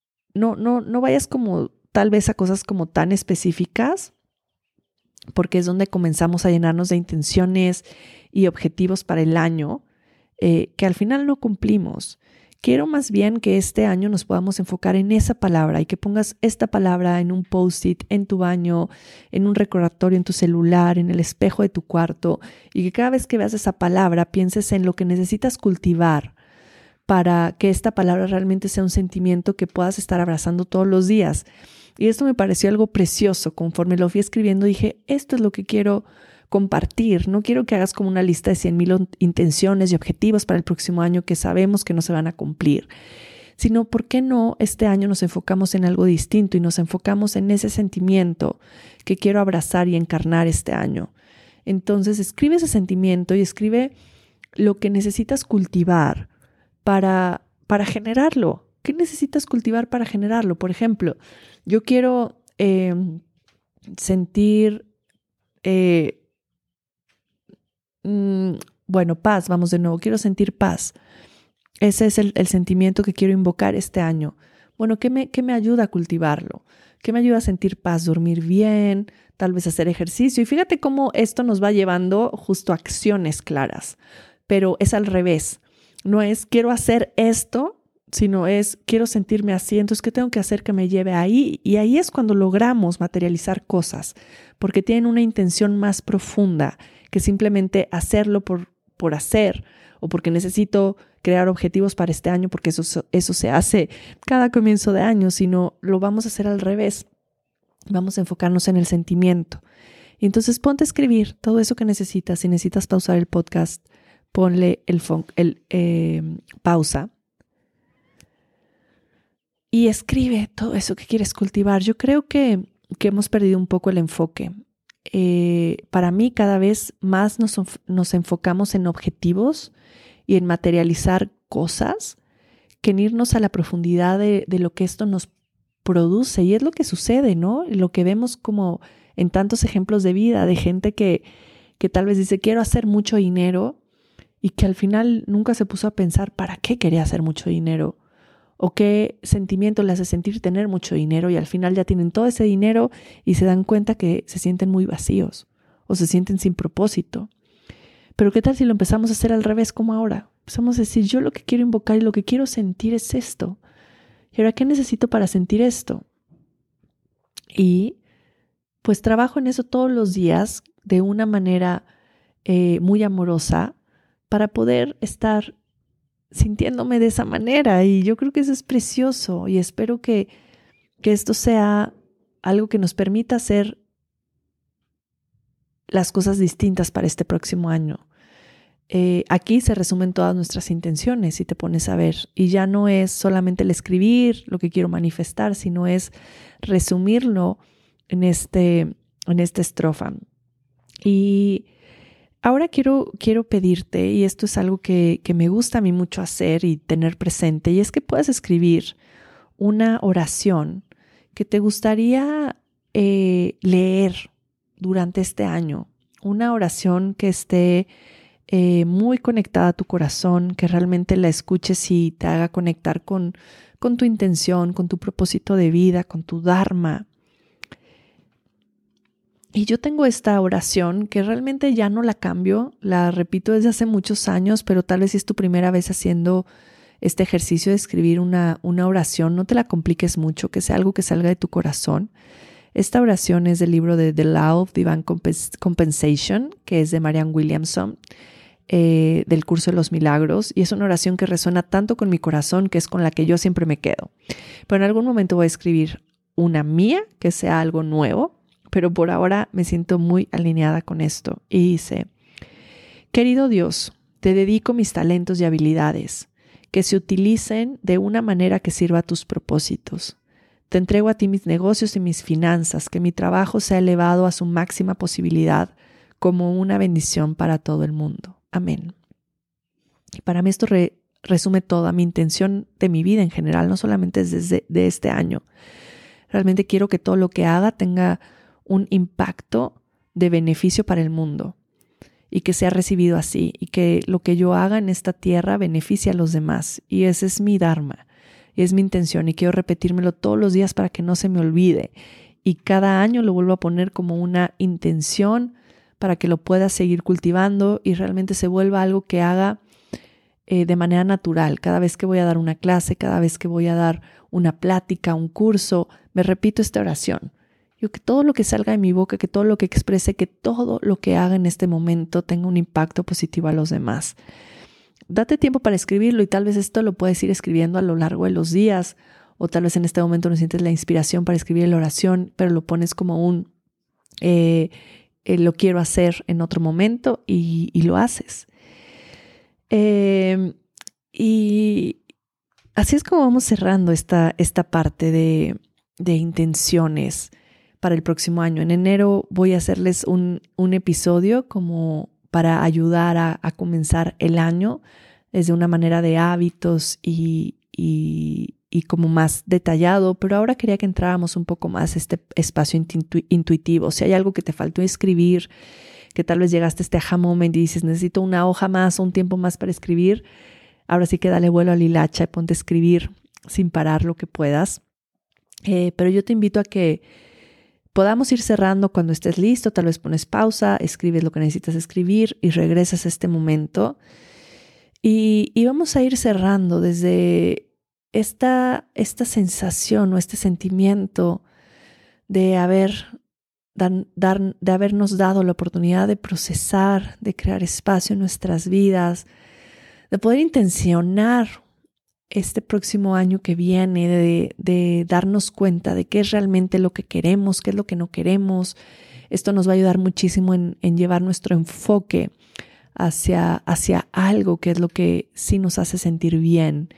no vayas como tal vez a cosas como tan específicas, porque es donde comenzamos a llenarnos de intenciones y objetivos para el año que al final no cumplimos. Quiero más bien que este año nos podamos enfocar en esa palabra y que pongas esta palabra en un post-it, en tu baño, en un recordatorio, en tu celular, en el espejo de tu cuarto y que cada vez que veas esa palabra pienses en lo que necesitas cultivar para que esta palabra realmente sea un sentimiento que puedas estar abrazando todos los días. Y esto me pareció algo precioso. Conforme lo fui escribiendo dije, esto es lo que quiero compartir. No quiero que hagas como una lista de 100,000 intenciones y objetivos para el próximo año que sabemos que no se van a cumplir, sino ¿por qué no este año nos enfocamos en algo distinto y nos enfocamos en ese sentimiento que quiero abrazar y encarnar este año? Entonces escribe ese sentimiento y escribe lo que necesitas cultivar para generarlo. ¿Qué necesitas cultivar para generarlo? Por ejemplo, yo quiero sentir paz, vamos de nuevo, quiero sentir paz. Ese es el sentimiento que quiero invocar este año. Bueno, ¿qué me ayuda a cultivarlo? ¿Qué me ayuda a sentir paz? Dormir bien, tal vez hacer ejercicio. Y fíjate cómo esto nos va llevando justo a acciones claras, pero es al revés. No es quiero hacer esto, sino es quiero sentirme así. Entonces, ¿qué tengo que hacer que me lleve ahí? Y ahí es cuando logramos materializar cosas, porque tienen una intención más profunda que simplemente hacerlo por hacer o porque necesito crear objetivos para este año, porque eso se hace cada comienzo de año, sino lo vamos a hacer al revés. Vamos a enfocarnos en el sentimiento. Y entonces ponte a escribir todo eso que necesitas. Si necesitas pausar el podcast, ponle pausa y escribe todo eso que quieres cultivar. Yo creo que hemos perdido un poco el enfoque para mí cada vez más nos enfocamos en objetivos y en materializar cosas que en irnos a la profundidad de lo que esto nos produce. Y es lo que sucede, ¿no? Lo que vemos como en tantos ejemplos de vida, de gente que tal vez dice, quiero hacer mucho dinero, y que al final nunca se puso a pensar para qué quería hacer mucho dinero o qué sentimiento le hace sentir tener mucho dinero, y al final ya tienen todo ese dinero y se dan cuenta que se sienten muy vacíos o se sienten sin propósito. Pero ¿qué tal si lo empezamos a hacer al revés como ahora? Empezamos a decir, yo lo que quiero invocar y lo que quiero sentir es esto. ¿Y ahora qué necesito para sentir esto? Y pues trabajo en eso todos los días de una manera muy amorosa para poder estar sintiéndome de esa manera. Y yo creo que eso es precioso y espero que esto sea algo que nos permita hacer las cosas distintas para este próximo año. Aquí se resumen todas nuestras intenciones, si te pones a ver, y ya no es solamente el escribir lo que quiero manifestar, sino es resumirlo en esta estrofa. Y ahora quiero pedirte, y esto es algo que me gusta a mí mucho hacer y tener presente, y es que puedas escribir una oración que te gustaría leer durante este año, una oración que esté muy conectada a tu corazón, que realmente la escuches y te haga conectar con tu intención, con tu propósito de vida, con tu dharma. Y yo tengo esta oración que realmente ya no la cambio, la repito desde hace muchos años, pero tal vez si es tu primera vez haciendo este ejercicio de escribir una oración, no te la compliques mucho, que sea algo que salga de tu corazón. Esta oración es del libro de The Law of Divine Compensation, que es de Marianne Williamson, del curso de los milagros, y es una oración que resuena tanto con mi corazón que es con la que yo siempre me quedo. Pero en algún momento voy a escribir una mía, que sea algo nuevo, pero por ahora me siento muy alineada con esto. Y dice, querido Dios, te dedico mis talentos y habilidades, que se utilicen de una manera que sirva a tus propósitos. Te entrego a ti mis negocios y mis finanzas, que mi trabajo sea elevado a su máxima posibilidad como una bendición para todo el mundo. Amén. Y para mí esto resume toda mi intención de mi vida en general, no solamente desde este año. Realmente quiero que todo lo que haga tenga un impacto de beneficio para el mundo y que sea recibido así, y que lo que yo haga en esta tierra beneficie a los demás. Y ese es mi dharma. Y es mi intención y quiero repetírmelo todos los días para que no se me olvide. Y cada año lo vuelvo a poner como una intención para que lo pueda seguir cultivando y realmente se vuelva algo que haga de manera natural. Cada vez que voy a dar una clase, cada vez que voy a dar una plática, un curso, me repito esta oración. Yo que todo lo que salga de mi boca, que todo lo que exprese, que todo lo que haga en este momento tenga un impacto positivo a los demás. Date tiempo para escribirlo y tal vez esto lo puedes ir escribiendo a lo largo de los días, o tal vez en este momento no sientes la inspiración para escribir la oración, pero lo pones como lo quiero hacer en otro momento y lo haces. Y así es como vamos cerrando esta parte de intenciones para el próximo año. En enero voy a hacerles un episodio como para ayudar a comenzar el año desde una manera de hábitos y como más detallado, pero ahora quería que entráramos un poco más a este espacio intuitivo. Si hay algo que te faltó escribir, que tal vez llegaste a este aha moment y dices, necesito una hoja más o un tiempo más para escribir, ahora sí que dale vuelo a la hilacha y ponte a escribir sin parar lo que puedas. Pero yo te invito a que podamos ir cerrando cuando estés listo. Tal vez pones pausa, escribes lo que necesitas escribir y regresas a este momento. Y vamos a ir cerrando desde esta sensación o este sentimiento de habernos dado la oportunidad de procesar, de crear espacio en nuestras vidas, de poder intencionar este próximo año que viene, de darnos cuenta de qué es realmente lo que queremos, qué es lo que no queremos. Esto nos va a ayudar muchísimo en llevar nuestro enfoque hacia algo que es lo que sí nos hace sentir bien.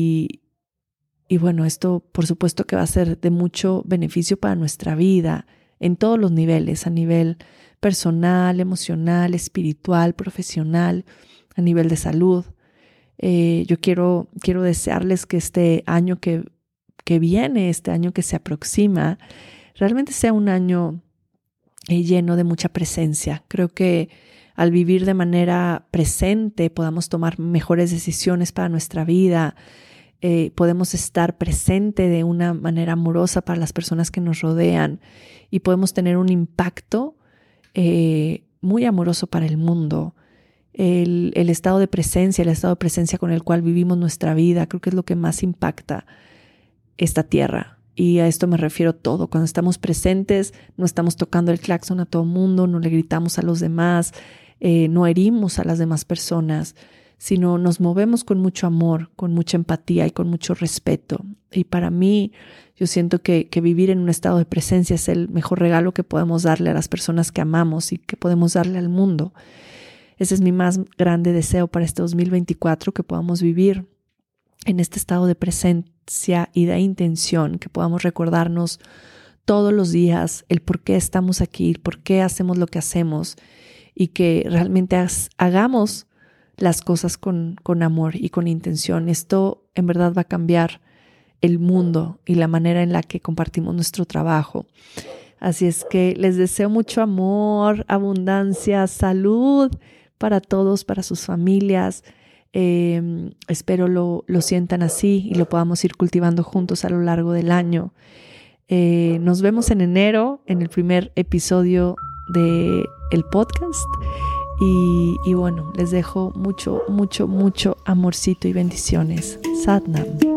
Y bueno, esto por supuesto que va a ser de mucho beneficio para nuestra vida en todos los niveles, a nivel personal, emocional, espiritual, profesional, a nivel de salud. Yo quiero desearles que este año que viene, este año que se aproxima, realmente sea un año lleno de mucha presencia. Creo que al vivir de manera presente podamos tomar mejores decisiones para nuestra vida. Podemos estar presente de una manera amorosa para las personas que nos rodean y podemos tener un impacto muy amoroso para el mundo. El estado de presencia con el cual vivimos nuestra vida, creo que es lo que más impacta esta tierra. Y a esto me refiero todo. Cuando estamos presentes, no estamos tocando el claxon a todo mundo, no le gritamos a los demás, no herimos a las demás personas, sino nos movemos con mucho amor, con mucha empatía y con mucho respeto. Y para mí, yo siento que vivir en un estado de presencia es el mejor regalo que podemos darle a las personas que amamos y que podemos darle al mundo. Ese es mi más grande deseo para este 2024, que podamos vivir en este estado de presencia y de intención, que podamos recordarnos todos los días el por qué estamos aquí, el por qué hacemos lo que hacemos y que realmente hagamos las cosas con amor y con intención. Esto en verdad va a cambiar el mundo y la manera en la que compartimos nuestro trabajo. Así es que les deseo mucho amor, abundancia, salud para todos, para sus familias. Espero lo sientan así y lo podamos ir cultivando juntos a lo largo del año. Nos vemos en enero en el primer episodio del podcast y bueno, les dejo mucho, mucho, mucho amorcito y bendiciones. Satnam.